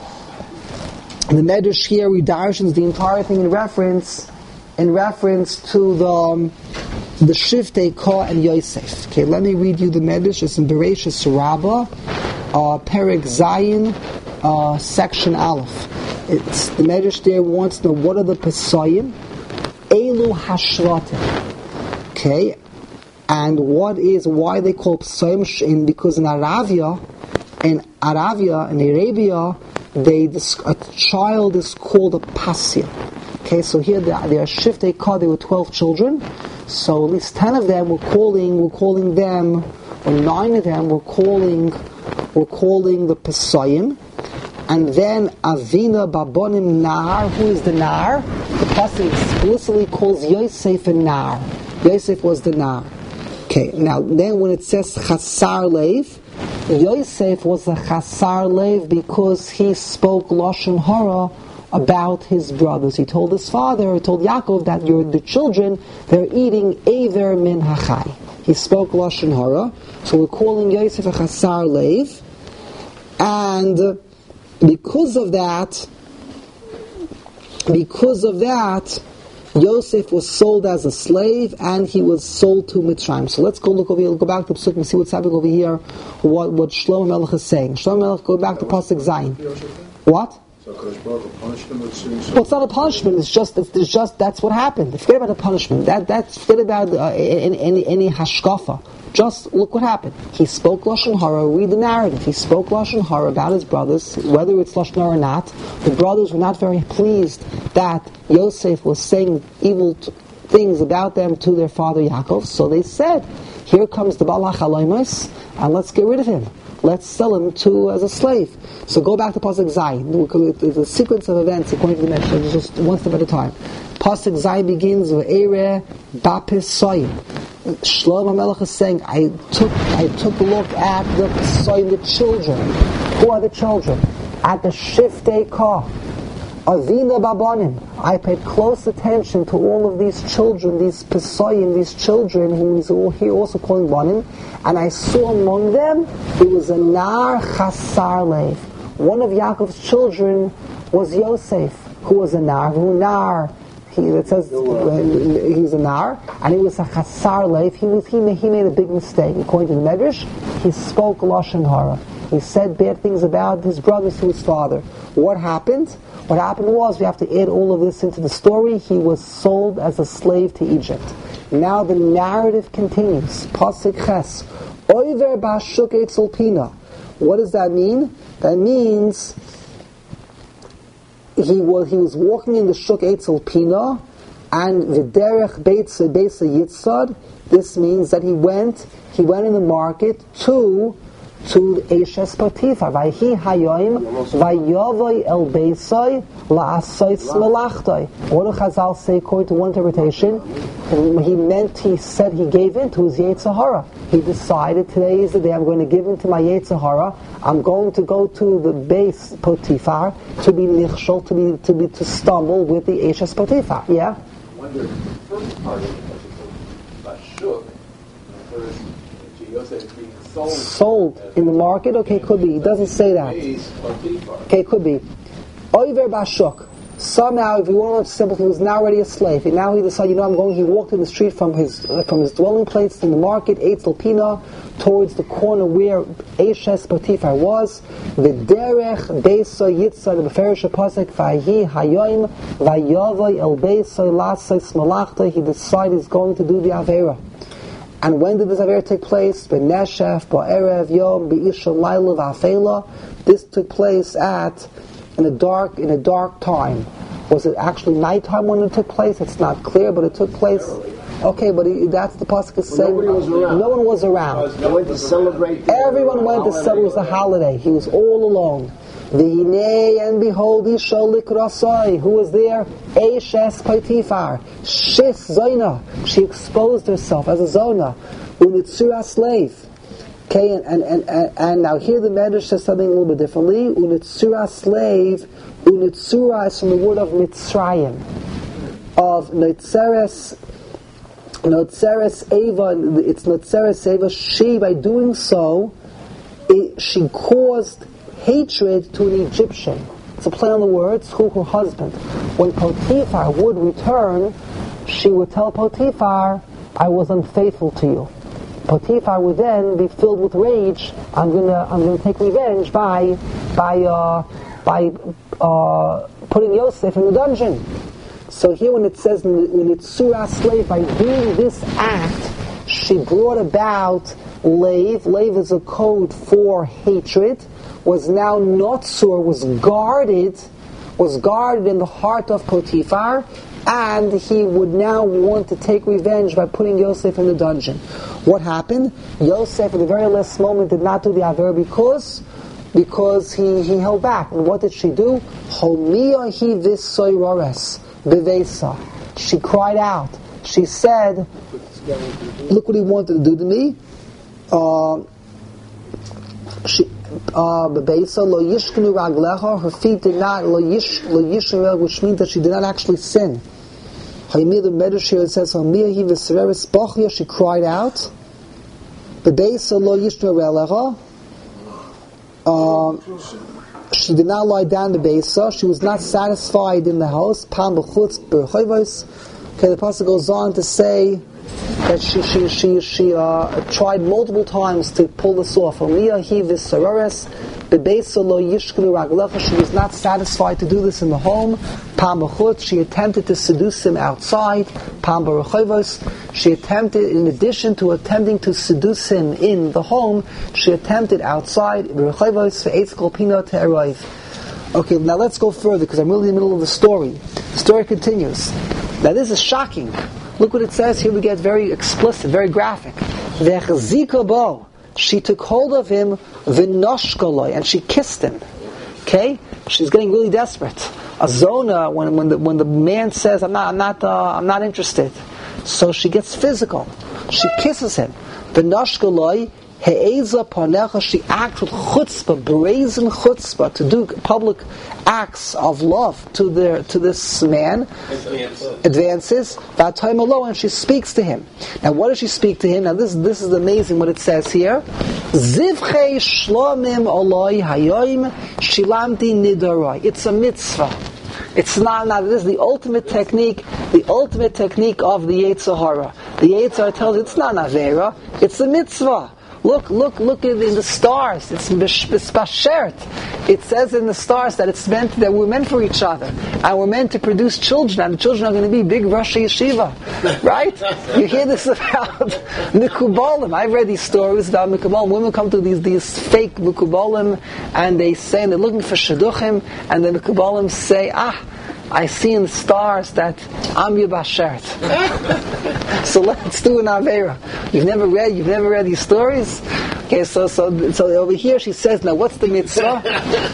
In the medrash here, we darshans the entire thing in reference, in reference to the um, the Shiftei Ka and Yosef. Okay, let me read you the medrash. It's in Bereshis Rabbah, uh, Perek Zayin, uh, section Aleph. It's the medrash there wants to know what are the pesayim, Elu Hashratim. Okay, and what is why they call psalms? In because in Arabia, in Arabia, in Arabia, they a child is called a pasya. Okay, so here they are, they are shiftei ka. There were twelve children, so at least ten of them were calling, were calling them, or nine of them were calling, were calling the pasayim, and then Avina Babonim Nar. Who is the Nar? The pasuk explicitly calls Yosef a Nar. Yosef was the Nar. Okay, now then when it says Chasar Leiv, Yosef was a Chasar Leiv because he spoke Lashon Hara about his brothers. He told his father, he told Yaakov that you're the children, they're eating Aver min Hachai. He spoke Lashon Hara, so we're calling Yosef a Chasar Leiv, and because of that, because of that, Yosef was sold as a slave, and he was sold to Mitzrayim. So let's go look over here, go back to Pesuk and see what's happening over here, what, what Shlomo Melech is saying. Shlomo Melech, go back to Pasuk Zayin. What? So Kodesh Baruch Hu punished him with sin. Well, it's not a punishment, it's just, it's, it's just, that's what happened. Forget about the punishment. That, that's, forget about uh, any, any, any hashkafa. Just look what happened. He spoke Lashon Hara. Read the narrative. He spoke Lashon Hara about his brothers, whether it's Lashon Hara or not. The brothers were not very pleased that Yosef was saying evil t- things about them to their father Yaakov. So they said, "Here comes the Balach Halaymus, and let's get rid of him. Let's sell him to as a slave." So go back to Pasuk Zayin. It's a sequence of events according to the Medrash, just one step at a time. Pasuk Zayin begins with Eireh Bapis Soyim. Shlomo Melech is saying, I took I took a look at the Soyim, the children. Who are the children? At the Shiftei Ka. Avina babanim. I paid close attention to all of these children, these Pesayim, these children who he's all here also calling banim, and I saw among them there was a nar chasar lev. One of Yaakov's children was Yosef, who was a nar, who nar. He, it says he's a nar, and he was a chasar lev. He was he made, he made a big mistake. According to the Medrash, he spoke lashon hara. He said bad things about his brothers to his father. What happened? What happened was, we have to add all of this into the story, he was sold as a slave to Egypt. Now the narrative continues. Pasuk Ches. Oiver b'ashuk etzel pina. What does that mean? That means he was, he was walking in the shuk etzel pina, and v'derech beitza beitza yitzad. This means that he went, he went in the market to to Eshes Potiphar. Vayhi hayoim vayavoy el beisai la'asois melachtai. What do Chazal say according to one interpretation? He meant, he said he gave in to his Yetzer Hara. He decided, today is the day I'm going to give in to my Yetzer Hara. I'm going to go to the base Potiphar to be nichshol, to be to be to stumble with the Eshes Potiphar. Yeah. I wonder, the first part of it, Bashuk, the first Yosef being sold, sold in the market. Okay, could be. He doesn't say that. Okay, could be. Oiver bashuk. Somehow, if you want to simple, he was now already a slave. And now he decided, you know, I'm going. He walked in the street from his uh, from his dwelling place in the market, Eitzel Pina, towards the corner where Eshes Potiphar was. V'derech beiso yitzad b'ferish pasuk vayhi hayoim vayavoy el beiso lasais malachta. He decided he's going to do the avera. And when did this Avera take place? B'neshef, ba'erev, yom, b'isha, laila, v'afela. This took place at, in a dark, in a dark time. Was it actually nighttime when it took place? It's not clear, but it took place. Okay, but he, that's the pasuk is saying. Nobody was around. No one was around. They went to celebrate. Everyone went to celebrate. It was a holiday. He was all alone. V'hinei, and behold, Isha likrasai. Who was there? Eshes Potiphar. Shis Zoina. She exposed herself as a Zona. Unitzura slave. Okay, and, and, and, and, and now here the Medrash says something a little bit differently. Unitzura slave. Unitzura is from the word of Mitzrayim. Of Notzeres. Notzeres Eva. It's Notzeres Eva. She, by doing so, it, she caused hatred to an Egyptian. It's a play on the words, who her husband. When Potiphar would return, she would tell Potiphar, I was unfaithful to you. Potiphar would then be filled with rage. I'm gonna, I'm gonna take revenge by, by, uh, by uh, putting Yosef in the dungeon. So here, when it says when it's surah slave, by doing this act, she brought about lave. Lave is a code for hatred. Was now not sur, was guarded, was guarded in the heart of Potiphar, and he would now want to take revenge by putting Yosef in the dungeon. What happened? Yosef, at the very last moment, did not do the aver because because he, he held back. And what did she do? Homiyahi v'soyrores bevesa. She cried out. She said, "Look what he wanted to do to me." Uh, she. Uh, lo yishkenu raglecha, her feet did not lo yish lo yishnu, which means that she did not actually sin. Haymir the Medrash here, it says Hamiyahi v'sereres bachya, she cried out. Bebeisa lo yishnu raglecha. She did not lie down in the beisa. She was not satisfied in the house. Pam b'chutz b'chayvos. Okay, the pasuk goes on to say that she she she she uh, tried multiple times to pull this off. She was not satisfied to do this in the home. She attempted to seduce him outside. She attempted, in addition to attempting to seduce him in the home, she attempted outside. Okay, now let's go further because I'm really in the middle of the story. The story continues. Now this is shocking. Look what it says here. We get very explicit, very graphic. She took hold of him, and she kissed him. Okay, she's getting really desperate. A zona, when when the when the man says, "I'm not, I'm not, uh, I'm not interested," so she gets physical. She kisses him. V'noshkaloi He'eza panecha, she acts with chutzpah, brazen chutzpah, to do public acts of love to their to this man. Advances. Advances. That time alone, and she speaks to him. Now, what does she speak to him? Now, this this is amazing what it says here. Zivchei shlomim oloi hayoim shilamti nidaroi. It's a mitzvah. It's not, not, this is the ultimate technique, the ultimate technique of the Yetzer Hara. The Yetzer Hara tells you it's not an Avera, it's a mitzvah. Look, look, look in the stars. It's b'spashert. It says in the stars that it's meant that we're meant for each other, and we're meant to produce children, and the children are going to be big Rosh Yeshiva, right? You hear this about Mekubalim. I've read these stories about Mekubalim. Women come to these these fake Mekubalim, and they say and they're looking for shidduchim, and the Mekubalim say, ah, I see in the stars that I'm your bashert. So let's do an Avera. You've never read, you've never read these stories? Okay, so so so over here she says, now what's the mitzvah?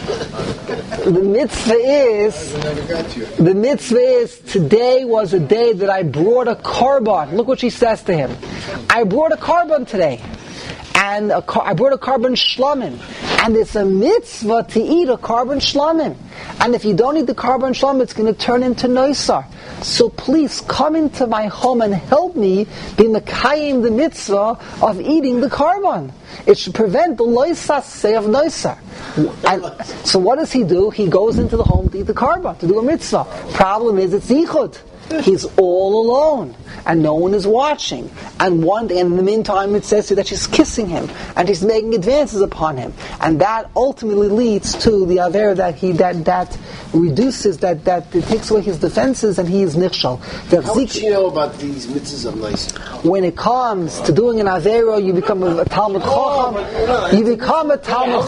The mitzvah is, the mitzvah is, today was a day that I brought a korban. Look what she says to him. I brought a korban today. And a car, I brought a korban shlamim, and it's a mitzvah to eat a korban shlamim. And if you don't eat the korban shlamim, it's going to turn into noisar. So please come into my home and help me be mekayim the mitzvah of eating the korban. It should prevent the loisas say of noisar. And so what does he do? He goes into the home to eat the korban, to do a mitzvah. Problem is, it's yichud. He's all alone, and no one is watching. And one day, and in the meantime, it says that she's kissing him, and she's making advances upon him, and that ultimately leads to the aver that he that that reduces that that it takes away his defenses, and he is nichshal. How would you know about these mitzvahs of nice? When it comes to doing an avera, you become a, a Talmud Chacham. You become a Talmud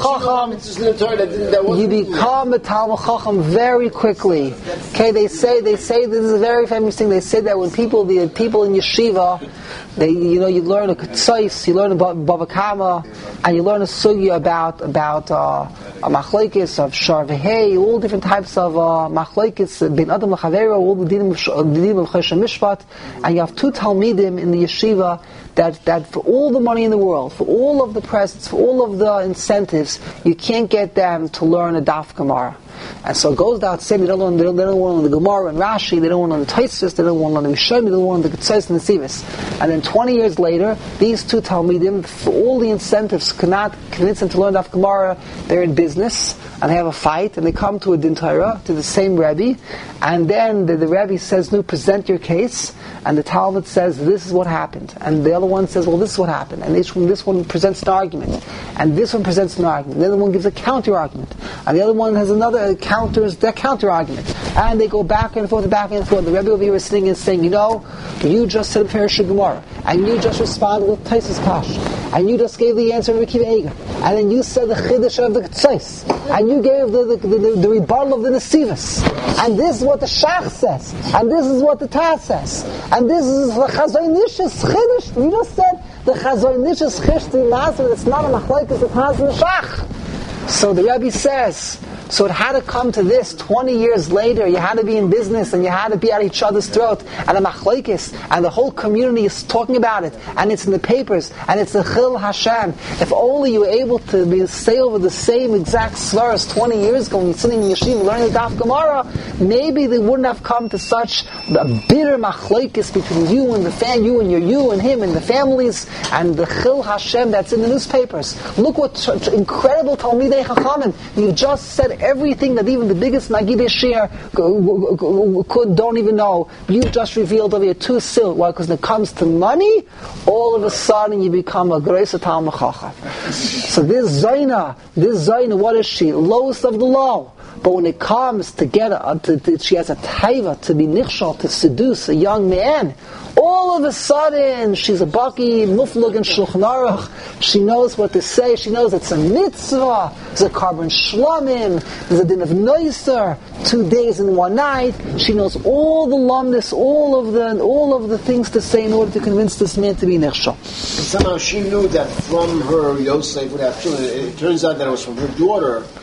Chacham. You become a Talmud Chacham very quickly. Okay, they say they say this is a very famous thing. They say that when people, the people in yeshiva, they, you know, you learn a ketzos, you learn about Bava Kama, and you learn a sugya about about uh, a machlekes of shar v'hei, all different types of uh, machlekes, bin adam l'chavera, all the dinim of choshen mishpat, and you have two talmidim in the yeshiva that that for all the money in the world, for all of the presents, for all of the incentives, you can't get them to learn a daf gemara. And so it goes without saying, they don't learn, they don't, they don't want to learn the Gemara and Rashi, they don't want to learn the Tosfos, they don't want to learn the Rishonim, they don't want to learn the Ketzos and the Sivos. And then twenty years later, these two Talmidim, for all the incentives, cannot convince them to learn Daf Gemara. They're in business, and they have a fight, and they come to a Din Torah, to the same Rebbe, and then the, the Rebbe says, no, present your case, and the Talmud says, this is what happened. And the other one says, well, this is what happened. And this one, this one presents an argument. And this one presents an argument. The other one gives a counter-argument. And the other one has another counters, their counter-argument. And they go back and forth and back and forth. The Rebbe over here is sitting and saying, you know, you just said a Parashah Gemara, and you just responded with Taisus Kash, and you just gave the answer to Rekiva Eger, and then you said the Chiddush of the Ketzos, and you gave the, the, the, the, the rebuttal of the Nesivos. And this is what the Shach says, and this is what the Taz says, and this is the Chazon Ish's Chiddush. You just said the Chazon Ish's Chiddush, it's not a Machlokes, it's the Taz and the Shach. So the Rebbe says, so it had to come to this twenty years later. You had to be in business, and you had to be at each other's throat, and the machlokes, and the whole community is talking about it, and it's in the papers, and it's the Chil Hashem. If only you were able to be, say over the same exact svaras twenty years ago when you're sitting in yeshiva learning the Daf Gemara, maybe they wouldn't have come to such a bitter machlokes between you and the fan, you and your you and him and the families, and the Chil Hashem that's in the newspapers. Look what t- t- incredible Talmidei Chachamim. You just said everything that even the biggest Nagidei Shir could don't even know. You just revealed over here two sil. Why? Because when it comes to money, all of a sudden you become a Greisa Talmud Chacham. So this Zaina, this Zaina, what is she? Lowest of the low. But when it comes to get a, to, to, she has a taiva to be nichshal, to seduce a young man, all of a sudden she's a baki, muflug and shulchan aruch. She knows what to say. She knows it's a mitzvah. There's a korban shlamim. There's a din of noiser. Two days and one night. She knows all the lumnus, all of the all of the things to say in order to convince this man to be nichshal. Somehow she knew that from her Yosef would have children. It turns out that it was from her daughter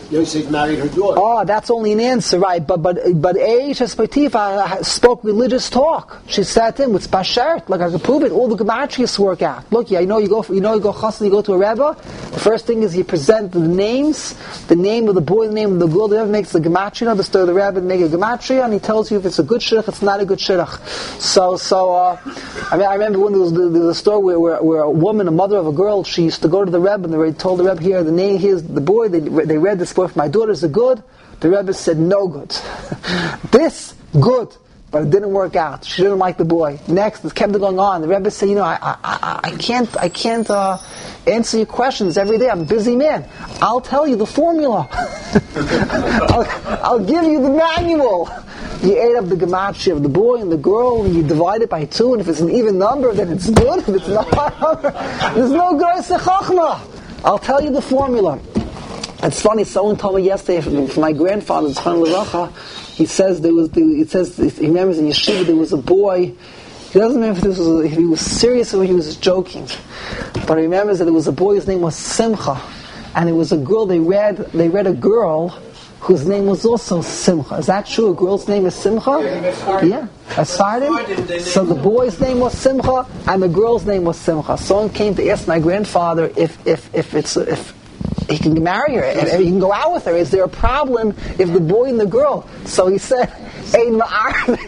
Yosef married her daughter. Oh, that's only an answer, right? But but but Eish Potiphar spoke religious talk. She sat in with Bashert, like I could prove it. All the gematrias work out. Look, yeah, you know you go, for, you know you go chassan, you go to a rebbe. The first thing is you present the names, the name of the boy, the name of the girl. The rebbe makes the gematria. The story of the rebbe make a gematria, and he tells you if it's a good shidduch, it's not a good shidduch. So so uh, I mean I remember when there was, there was a story where, where where a woman, a mother of a girl, she used to go to the rebbe and they told the rebbe, here the name, here's the boy. They they read this. For my daughters are good. The Rebbe said no good. This good, but it didn't work out. She didn't like the boy. Next, it kept going on. The Rebbe said, you know, I I, I can't I can't uh, answer your questions every day. I'm a busy man. I'll tell you the formula. I'll, I'll give you the manual. You add up the gematria of the boy and the girl, and you divide it by two. And if it's an even number, then it's good. If it's not an odd number, there's no grace chachma. I'll tell you the formula. It's funny. Someone told me yesterday from, from my grandfather, Tzchon Leracha. He says there was. He says he remembers in yeshiva there was a boy. He doesn't remember if this was if he was serious or he was joking, but he remembers that there was a boy. His name was Simcha, and it was a girl. They read. They read a girl whose name was also Simcha. Is that true? A girl's name is Simcha? Yeah, a Sardim. So the boy's name was Simcha, and the girl's name was Simcha. Someone came to ask my grandfather if if if it's if. he can marry her, and he can go out with her. Is there a problem if the boy and the girl? So he said, Ein ma'arvim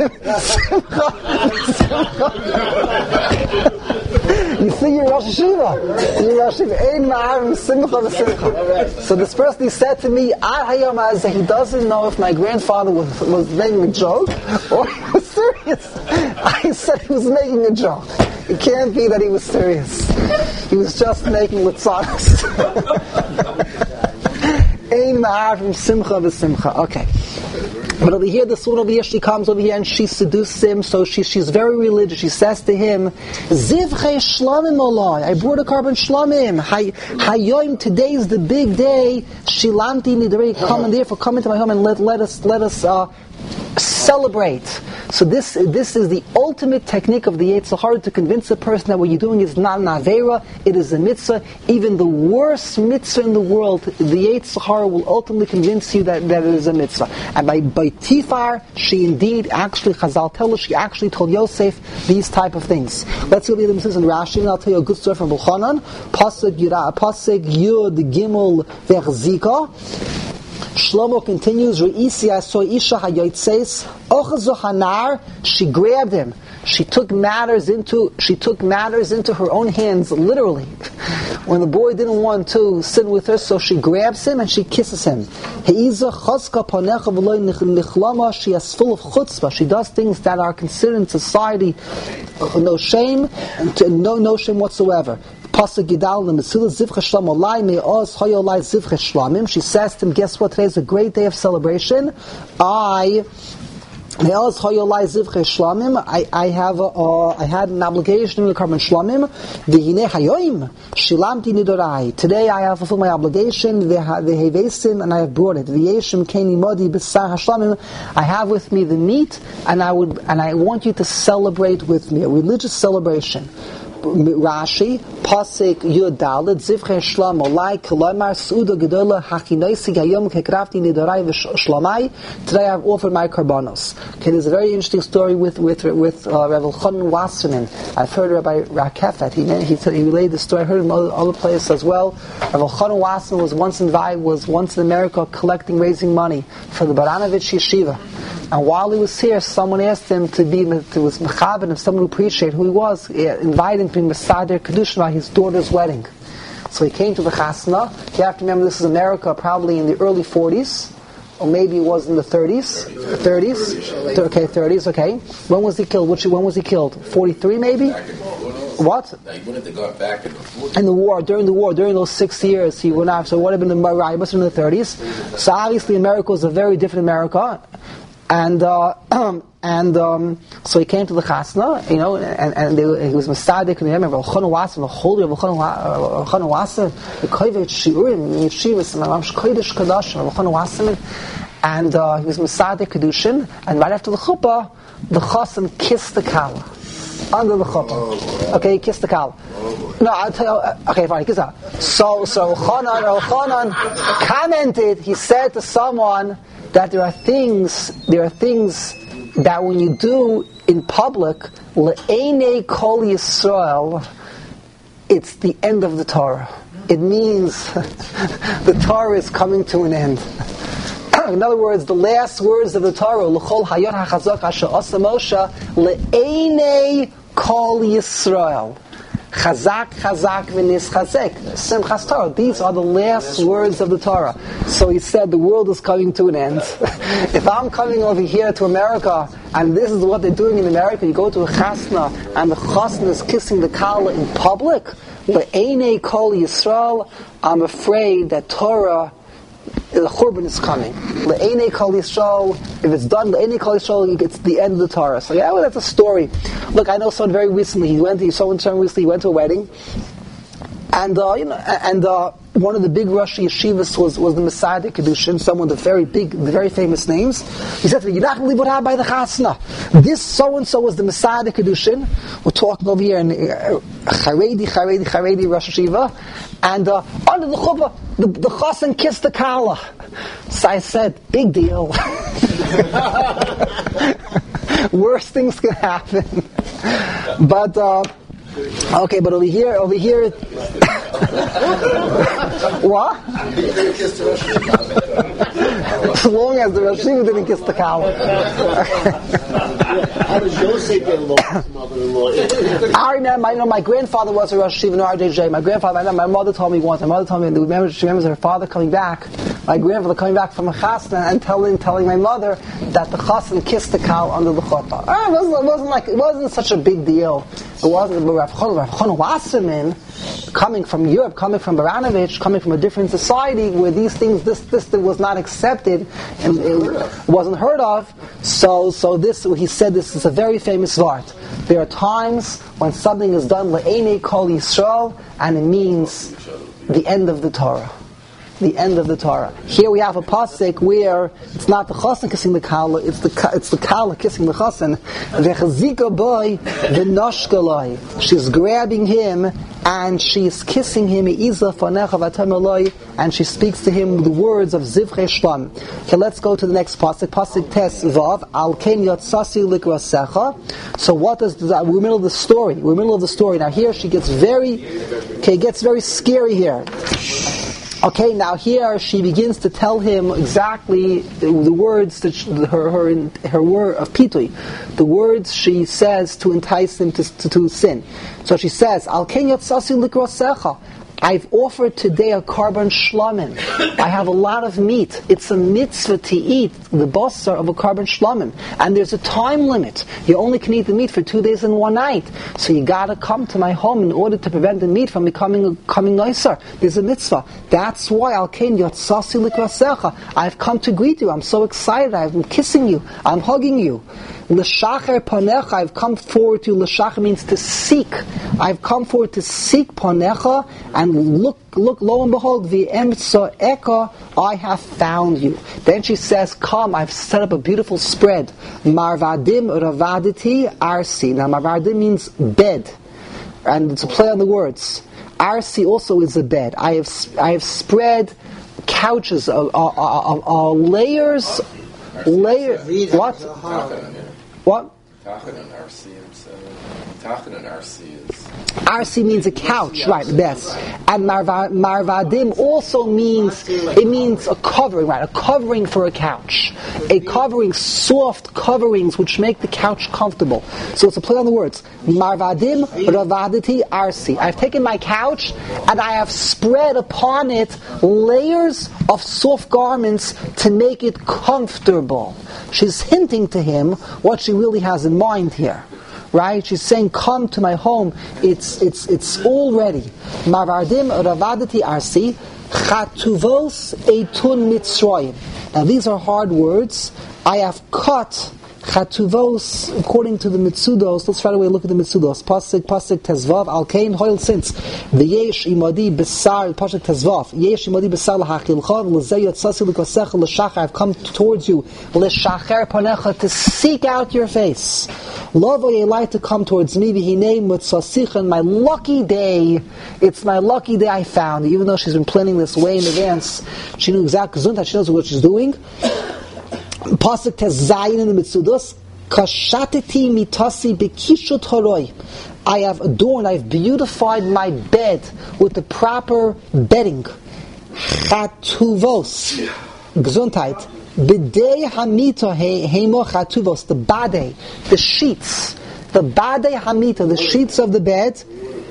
simcha. You see, you're Rosh Hashiva. You're Rosh Hashiva. Ein ma'arvim simcha v'simcha. So this person, he said to me, Ad hayom hazeh, he doesn't know if my grandfather was, was making a joke or he was serious. I said he was making a joke. It can't be that he was serious. He was just making litzanos. Ein ma'arvim simcha v'simcha. Okay. But over here, this one over here, she comes over here and she seduces him, so she, she's very religious. She says to him, Zivchei shlamim olai, I brought a carbon shlamim. Hayoim, today is the big day. Shilanti nidrei, come and therefore come into my home and let, let us, let us, uh, celebrate. So this this is the ultimate technique of the Yetzer Hara, to convince a person that what you're doing is not an Aveira, it is a mitzvah. Even the worst mitzvah in the world, the Yetzer Hara will ultimately convince you that, that it is a mitzvah. And by, by Tifar, she indeed actually, Chazal tell us, she actually told Yosef these type of things. Let's go read the mitzvahs in Rashi, and I'll tell you a good story from Bulchanan. Pasuk Yud Gimel Ve'chzika. Shlomo continues, Re'isi aso isha hayotzes, ochazu hanar, she grabbed him. She took matters into, she took matters into her own hands, literally. When the boy didn't want to sit with her, so she grabs him and she kisses him. He'iza chazka panecha v'loi nichlama, she is full of chutzpah. She does things that are considered in society no shame, no, no shame whatsoever. Pasuk Gidal the Mesilas Zivcha Shlam Olai Me'oz Hoyolai Zivcha Shlamim. She says to him, guess what? Today's a great day of celebration. I Me'oz Hoyolai Zivcha Shlamim. I I have a, uh, I had an obligation in the carbon Shlamim. V'hinei Hayoim Shilamti Nidorai. Today I have fulfilled my obligation. V'hevesim, and I have brought it. V'yeshim Keni Modi B'sar Hashlamim. I have with me the meat, and I would and I want you to celebrate with me, a religious celebration. Rashi, Pasik Yud Dalet, Zivchei Shlam Olai, Kolomar Suda Gedola Hachinoisig Hayom Kekrafti Nidorai V'Shlamai. Today I've offered my karbanos. Okay, there's a very interesting story with with with uh, Rav Elchanan Wasserman. I've heard Rabbi Rakefet. He he said he relayed the story. I heard him other, other places as well. Rav Elchanan Wasserman was once invited, was once in America collecting, raising money for the Baranovich Yeshiva. And while he was here, someone asked him to be, to was mechaber, and someone who appreciated who he was, invited him to be Mesader Kedushin by his daughter's wedding. So he came to the chasna. You have to remember this is America, probably in the early forties, or maybe it was in the thirties. thirties? Okay, thirties, okay. When was he killed? Which, when was he killed? forty-three maybe? What? He wouldn't have gone back in the forties. In the war, during the war, during those six years, he went out. So it would have been in the, right, it must have been in the thirties. So obviously America was a very different America. And uh, and um, so he came to the chasna, you know, and, and they, he was mesadik, and I remember Elchanan Wasserman, the holy Elchanan Wasserman, the kovet shiurim, yeshivas, mamash kodesh kadashim, Elchanan Wasserman, and uh, he was mesadik kedushin, and right after the chuppah, the chassan kissed the kala under the chuppah. Okay, he kissed the kala. No, I'll tell you. Okay, fine. So, so Chanan, Chanan commented. He said to someone that there are things, there are things that when you do in public, le'enei kol Yisrael, it's the end of the Torah. It means the Torah is coming to an end. In other words, the last words of the Torah, l'chol hayot hachazak asher asa Moshe, le'enei kol Yisrael. Chazak, chazak, v'nis chazek. Simchas Torah. These are the last words of the Torah. So he said the world is coming to an end. If I'm coming over here to America, and this is what they're doing in America, you go to a chasna, and the chasna is kissing the kala in public, le'enei kol Yisrael, I'm afraid that Torah, the Churban is coming. Le'enei kol Yisrael, if it's done, le'enei kol Yisrael, it's the end of the Torah. So yeah, well, that's a story. Look, I know someone very recently, he went, he saw someone recently, he went to a wedding, and, uh, you know, and, uh, one of the big Rosh Yeshivas was, was the Messiah Kedushin, someone of the very big, the very famous names. He said to me, you're not going to believe what happened by the Chasna. This so-and-so was the Messiah Kedushin. We're talking over here in uh, Charedi, Charedi, Charedi, Rosh Yeshiva. And uh, under the chuppah, the, the Chassan kissed the Kala. So I said, big deal. Worst things can happen. But, uh, okay, but over here, over here, what? As long as the Rosh Yeshiva didn't kiss the cow. How does Yosef get along with his mother-in-law? I remember, I know my grandfather was a Rosh Yeshiva in R J J. My grandfather, I know my mother told me once, my mother told me, remember, she remembers her father coming back, my grandfather coming back from a chasna and telling telling my mother that the chassan kissed the cow under the chuppah. Ah, it wasn't, it wasn't like, it wasn't such a big deal. It wasn't, but Rav Chon Wasserman, coming from Europe, coming from Baranovich, coming from a different society where these things, this this was not accepted and it wasn't heard of. So, so this, he said, this is a very famous vart. There are times when something is done le'enei kol Yisrael, and it means the end of the Torah. The end of the Torah. Here we have a pasuk where it's not the chassan kissing the kala, it's the it's the kala kissing the chassan. V'chazika boy v'noshkaloi. She's grabbing him and she's kissing him. Iza fanecha v'atamaloi, and she speaks to him the words of Zivrei Shvam. Okay, let's go to the next pasuk. Pasuk Tes Vav Al Ken Yotzasi Likrasecha. So what does the, we're in the middle of the story. We're in the middle of the story now. Here she gets very okay. It gets very scary here. Okay, now here she begins to tell him exactly the, the words that she, her her her word of pitui, the words she says to entice him to, to, to sin. So she says, "Al ken yotzasi likrosecha." I've offered today a carbon shlamim. I have a lot of meat. It's a mitzvah to eat the basar of a carbon shlamim. And there's a time limit. You only can eat the meat for two days and one night. So you gotta come to my home in order to prevent the meat from becoming becoming nicer. There's a mitzvah. That's why Al Kain Yotzasi Likrasecha. I've come to greet you. I'm so excited. I'm kissing you. I'm hugging you. L'shacher panecha, I've come forward to, l'shacher means to seek. I've come forward to seek panecha, and look, look, lo and behold, v'emtsa eka, I have found you. Then she says, come, I've set up a beautiful spread. Marvadim ravaditi arsi. Now marvadim means bed, and it's a play on the words. Arsi also is a bed. I have, I have spread couches of, of, of, of layers, layers, what? What? Arsi means a couch, right, yes. And marva, marvadim also means, it means a covering, right, a covering for a couch. A covering, soft coverings which make the couch comfortable. So it's a play on the words. Marvadim ravaditi arsi. I've taken my couch and I have spread upon it layers of soft garments to make it comfortable. She's hinting to him what she really has in mind here. Right? She's saying, come to my home. It's it's it's all ready. Marvadim ravadati arsi chatuvos eitun mitzroyim. Now these are hard words. I have cut Chatuvos, according to the Mitzudos, let's right away look at the Mitzudos. Pasik, Pasik, Tezvav, Alkein, Hoil, since V'yesh imadi besar, Pasik, Tezvav, Yesh imadi besar l'hachilcha, l'zeyot sasi l'kosecha l'shachar, I've come towards you, l'shachar panecha, to seek out your face. Love you like to come towards me, v'hinei mutzasichan, my lucky day, it's my lucky day I found. Even though she's been planning this way in advance, she knew exactly, she knows what she's doing. Pasuk Tez Zayin in the Mitzudos, Kashatiti mitasi bekishut haroi. I have adorned, I have beautified my bed with the proper bedding. Chatuvos, Gesundheit. Bidei hamita heimo chatuvos, the bade, the sheets, the bade hamita, the sheets of the bed.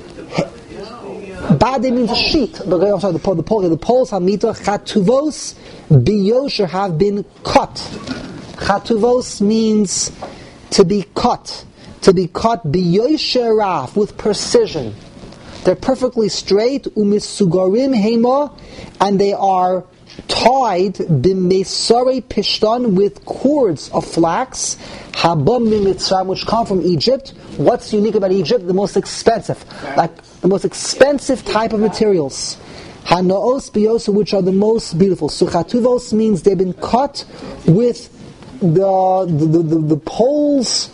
Bade means a sheet. The, I'm sorry, the pole, the pole, the poles hamita chatuvos biyosher have been cut. Chatuvos means to be cut, to be cut biyosher raf, with precision. They're perfectly straight, umisugarim hema, and they are tied b'meisare pishtan, with cords of flax, habam mimitzram, which come from Egypt. What's unique about Egypt? The most expensive, like the most expensive type of materials. Hanaos biyosu, which are the most beautiful. So chatuvos means they've been cut with the the, the, the poles.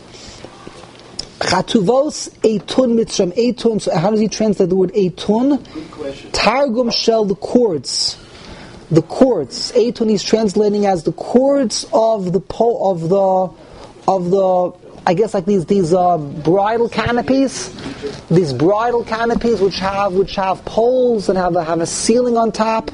Chatuvos eitun mitzram, eitun. So how does he translate the word eitun? Targum shell, the cords. The cords. Eitun he's translating as the cords of the pole of the of the. I guess like these these uh, bridal canopies, these bridal canopies which have which have poles and have a, have a ceiling on top.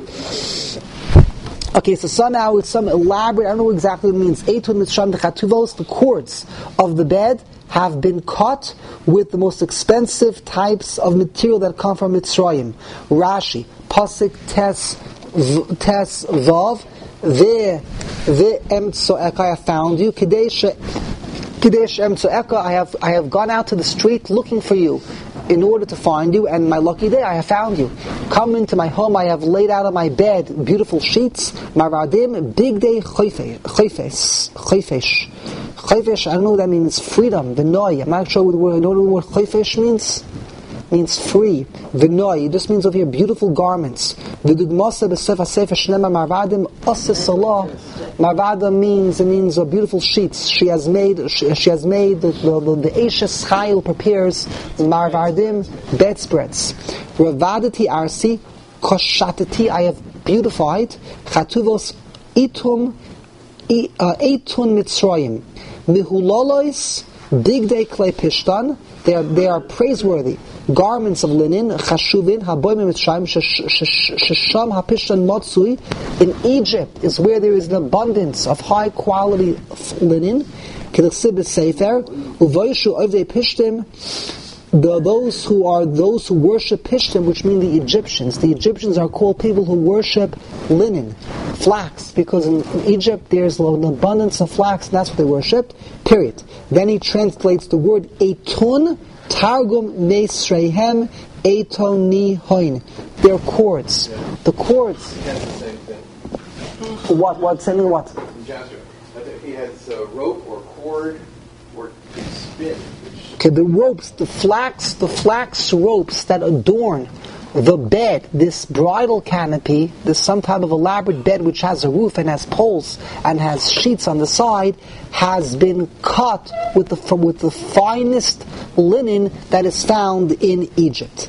Okay, so somehow it's some elaborate. I don't know exactly what it means. Eitun mitzram the chatuvos, the cords of the bed have been cut with the most expensive types of material that come from Mitzrayim. Rashi, pasuk tes tes vav ve ve emtsoek, I have found you. Kadesh Kadesh emtsoek, I have I have gone out to the street looking for you, in order to find you, and my lucky day, I have found you. Come into my home, I have laid out on my bed beautiful sheets. Maradim, big day, chayfesh, chayfesh. Chayfesh, I don't know what that means, freedom, v'noi. I'm not sure what the word, I don't know what chayfesh means. It means free. V'noi, it just means over here, beautiful garments. V'dugmasa b'sefa sefer shnema marvadim, asa salah. Marvada means, it means uh, beautiful sheets. She has made, she, she has made, the, the, the, the Eishes Chayil prepares marvadim, bedspreads. Ravadati arsi, koshatati, I have beautified. Chatuvos itum, eitun mitzrayim. Mihulolois, bigdei klei pishtan, they are, they are praiseworthy. Garments of linen, chashuvin, haboimim mitzrayim, shesham hapishtan motzui. In Egypt is where there is an abundance of high quality linen. K'lechsib b'sefer, uvoyishu ovdei pishtim, the those who are those who worship Pishtim, which mean the Egyptians. The Egyptians are called people who worship linen, flax, because in, in Egypt there's an abundance of flax, and that's what they worshipped. Period. Then he translates the word eitun, targum meisreihem eitoni hoin. They're cords. The cords. He has the same thing. What? What? Sending what? In Joshua, he has a rope or cord or spin. Okay, the ropes, the flax, the flax ropes that adorn the bed, this bridal canopy, this some type of elaborate bed which has a roof and has poles and has sheets on the side, has been cut with the from, with the finest linen that is found in Egypt.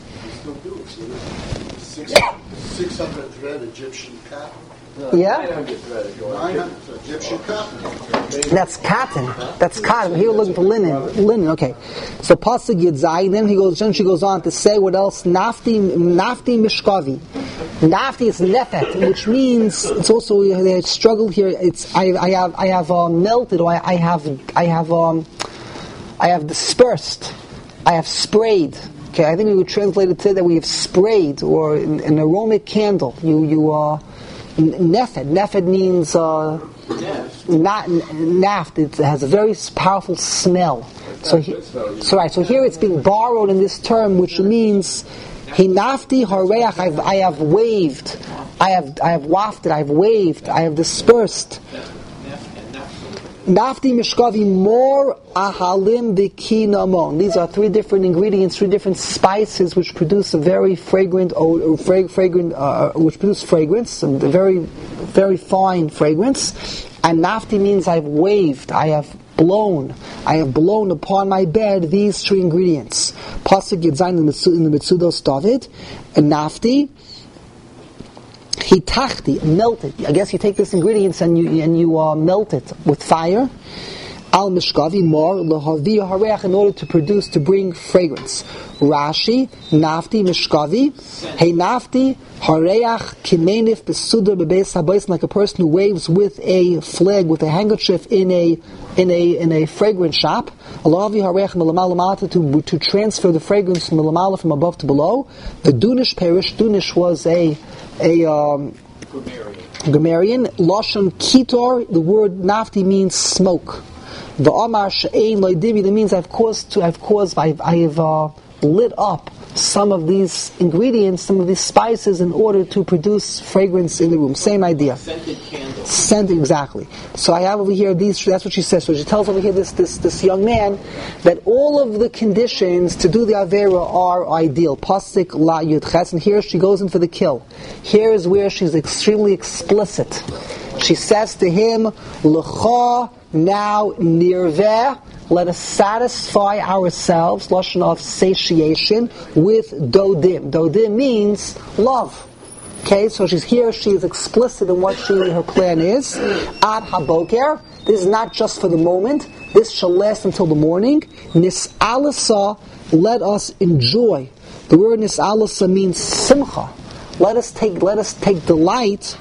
six hundred thread Egyptian cotton. Yeah? nine hundred thread. nine hundred Egyptian cotton. That's cotton. That's cotton. Here we're looking for linen. Linen, okay. So Pasuk Yidzai, then he goes, then she goes on to say what else? Nafti, nafti mishkavi. Nafti is nefet, which means it's also they struggle here. It's I, I have I have uh, melted, or I, I have I have um I have dispersed. I have sprayed. Okay, I think we would translate it today that we have sprayed, or an, an aromatic candle. You you uh. Nefed. Nefed means uh, not naft. It has a very powerful smell. So, he, so right. So here it's being borrowed in this term, which means hinafti hareach. I've I have waved. I have I have wafted. I have waved. I have dispersed. Nafti mishkavi mor ahalim v'kinamon. These are three different ingredients, three different spices which produce a very fragrant, or fra- fragrant, uh, which produce fragrance, a very, very fine fragrance. And nafti means I've waved, I have blown, I have blown upon my bed these three ingredients. Pasuk Yedzayin in the Mitzudos David, and nafti. Hitachti, melted. I guess you take this ingredients and you and you uh, melt it with fire. Al mishkavi mor lehavi hareach, in order to produce, to bring fragrance. Rashi, nafti mishkavi, hey nafti hareach kimenif besudar bebeis habayis, like a person who waves with a flag, with a handkerchief in a in a in a fragrance shop. Alavi hareach milamal to to transfer the fragrance from milamal, from above to below. The Dunish parish, Dunish was a a um, grammarian. Lashon kitor, the word nafti means smoke. The Amar she'ein loidivi, that means I've caused to, I've caused, I've, I've uh, lit up some of these ingredients, some of these spices, in order to produce fragrance in the room. Same idea. Scented candles. Scented, exactly. So I have over here these. That's what she says. So she tells over here this this this young man that all of the conditions to do the avera are ideal. Pasik la yud ches, and here she goes in for the kill. Here is where she's extremely explicit. She says to him, "L'cha now nirveh." Let us satisfy ourselves, lashon of satiation, with dodim. Dodim means love. Okay, so she's here, she is explicit in what she, her plan is. Ad haboker, this is not just for the moment, this shall last until the morning. Nis'alasa, let us enjoy. The word nis'alasa means simcha. Let us take, let us take delight,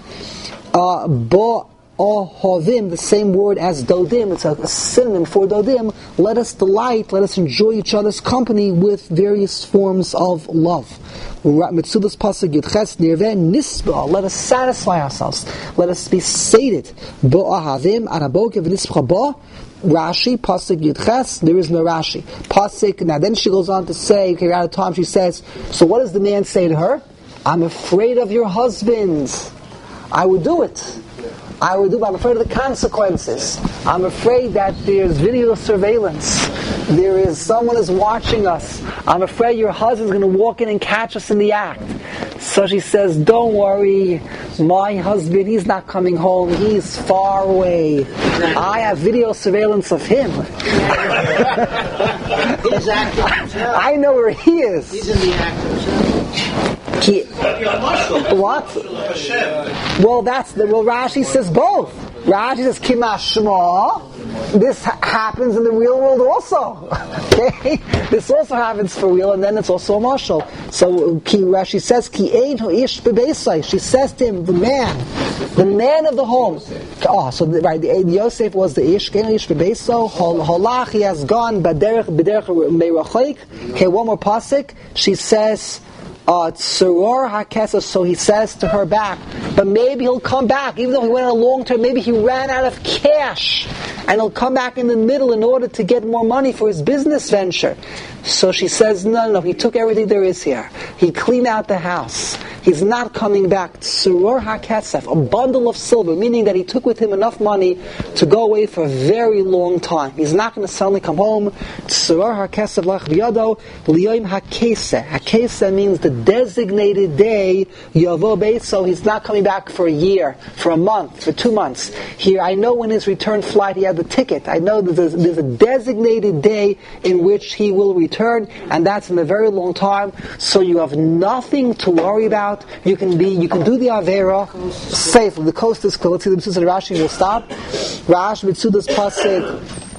uh, bo Ohovim, the same word as dodim, it's a, a synonym for dodim. Let us delight, let us enjoy each other's company with various forms of love. Mitzudas pasuk yudches nirveh nisba, let us satisfy ourselves, let us be sated. Bo'ahavim araboke v'nisbcha bo. Rashi, pasuk yudches, there is no Rashi. Pasuk, now then she goes on to say, okay, out of time, she says, so what does the man say to her? I'm afraid of your husband. I would do it. I would do, but I'm afraid of the consequences. I'm afraid that there's video surveillance. There is, someone is watching us. I'm afraid your husband's going to walk in and catch us in the act. So she says, don't worry, my husband, he's not coming home. He's far away. I have video surveillance of him. He's acting. I know where he is. He's in the acting. He, what? Well, that's the, well, Rashi says both. Rashi says kimashma. This ha- happens in the real world also. Okay, this also happens for real, and then it's also a mashal. So ki, Rashi says ki ein ho'ish bebeisai. She says to him, the man, the man of the home. Oh, so the, right, the, Yosef was the ish. Ein ho'ish bebeisai. Holach, he has gone baderech baderech meirachik. Okay, one more pasuk. She says. Uh, Tzuror HaKesef, so he says to her back, but maybe he'll come back, even though he went on a long term, maybe he ran out of cash, and he'll come back in the middle in order to get more money for his business venture. So she says, no, no, no, he took everything there is here. He cleaned out the house. He's not coming back. Tzuror HaKesef, a bundle of silver, meaning that he took with him enough money to go away for a very long time. He's not going to suddenly come home. Tzuror HaKesef lach b'yado liyoim HaKeseh. HaKeseh means the designated day, Yavo Beis, so he's not coming back for a year, for a month, for two months. Here, I know when his return flight, he had the ticket. I know that there's, there's a designated day in which he will return, and that's in a very long time, so you have nothing to worry about. You can be, you can do the Avera safely. The coast is close. Let's see the Mitzudas Rashi will stop. Rashi, Mitzudas Pasik,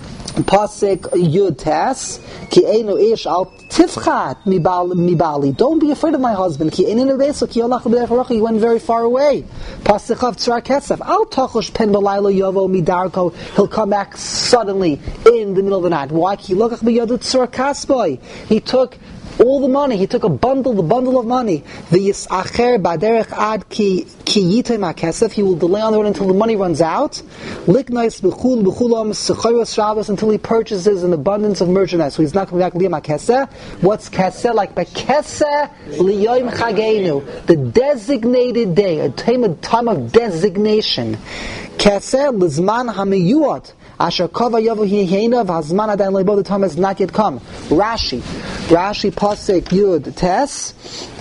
Pasik Yud Tes, Ki Eino Ish Al Tifchat Mibali. Don't be afraid of my husband. Ki Eino Beso Ki Yolach B'derech. He went very far away. Pasik Chav Tzar Kesef. Al Tachosh Pen Balaylo Yovo Midarko. He'll come back suddenly in the middle of the night. Why? Ki Lokach B'Yodu Tzar Kasboy. He took all the money. He took a bundle, the bundle of money. The yisacher baderech ad ki ki yitem hakesef. He will delay on the road until the money runs out. Liknais b'chul b'chulam secharos shabbos, until he purchases an abundance of merchandise. So he's not coming back liyam hakeseh. What's keseh? Like bekeseh liyoim chagenu, the designated day, a time, a time of designation. Keseh lizman hamiyuot. Asher kava yavu hiheina v'hazman adayin leibo, the time has not yet come. Rashi, Rashi pasuk yud tes.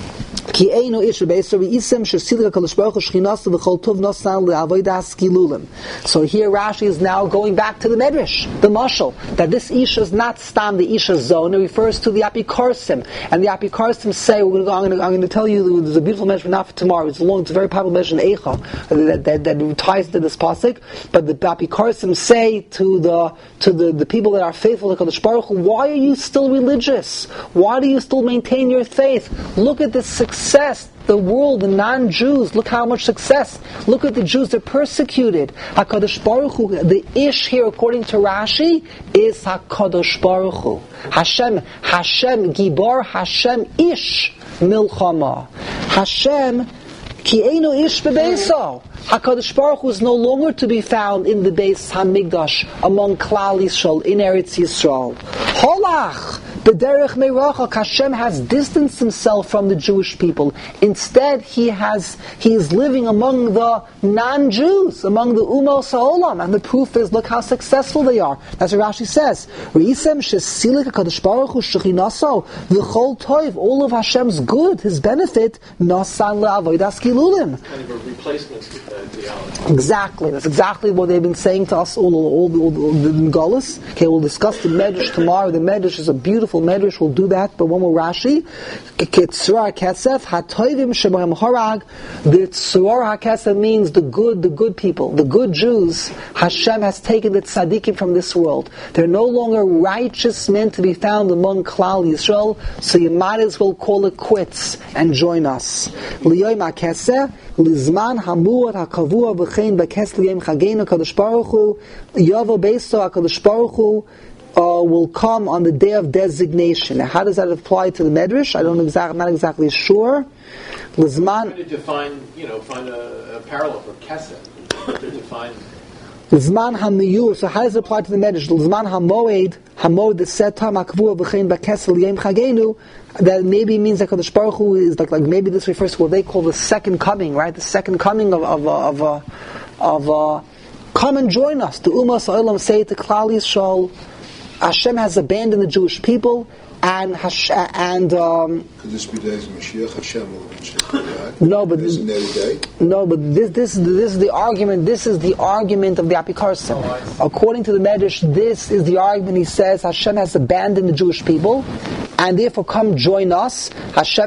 Ki einu ish be'eser v'isem shesilga kadosh baruch hu shchinasa v'chol tov nosan le'avodas gilulim. So here Rashi is now going back to the Medrash, the mashal, that this Isha is not stam the Isha zone. It refers to the Apikarsim, and the Apikarsim say, we're going to, I'm, going to, I'm going to tell you, there's a beautiful Medrash not for tomorrow. It's a long, it's a very popular Medrash in Eicha that, that, that ties to this pasuk. But the Apikarsim say to the to the, the people that are faithful to Kadosh Baruch Hu, why are you still religious? Why do you still maintain your faith? Look at this success. The world, the non-Jews, look how much success. Look at the Jews, they're persecuted. HaKadosh Baruch Hu, the Ish here, according to Rashi, is HaKadosh Baruch Hu. Hashem, Hashem, Gibor, Hashem, Ish, Milchama. Hashem, Ki Einu Ish Bebeso. HaKadosh Baruch Hu is no longer to be found in the Beis HaMikdash, among Klal Yisrael, in Eretz Yisrael. Holach! The Derech Meirachak, Hashem has distanced himself from the Jewish people. Instead, he has he is living among the non-Jews, among the Umos HaOlam, and the proof is, look how successful they are. That's what Rashi says. Re'isem shesilik HaKadosh Baruch Hu shechinaso v'chol toiv, all of Hashem's good, His benefit, nasan le'avodas gilulim. Kind of a replacement uh, theology. Exactly. That's exactly what they've been saying to us all, all, all, all the Golas. Okay, we'll discuss the Medrash tomorrow. The Medrash is a beautiful Medrash, we'll do that, but one more Rashi. Ketzrar Kesef, Hatoivim Shebohem Horag. The Tzrar HaKesef means the good, the good people, the good Jews. Hashem has taken the tzaddikim from this world. They're no longer righteous men to be found among Klal Yisrael, so you might as well call it quits and join us. Liyoim HaKesef, Lizman Hamuat HaKavua V'chein B'kes Liyim Chageinu Kadosh Baruch Hu, Yavo Beiso HaKadosh Baruch Hu, Uh, will come on the day of designation. Now, how does that apply to the Medrash? I don't exactly, not exactly sure. Lizman. Trying to define, you know, find a, a parallel for Kesef. To define. Lizman hamiyur. So how does it apply to the Medrash? Lizman hamoed, hamoed the setam akvu v'chein b'kesel yem chagenu. That maybe means that Kadosh Baruch Hu is like, like maybe this refers to what they call the second coming, right? The second coming of of of of, of uh, come and join us. The Umas Ha'olam say to Klal Yisrael, Hashem has abandoned the Jewish people, and Hash- and um, could this be days of Mashiach? Hashem will eventually come back. No, but isn't that a day? No, but this this this is the argument. This is the argument of the Apikarsim. Oh, according to the Medrash, this is the argument. He says Hashem has abandoned the Jewish people, and therefore come join us. Hashem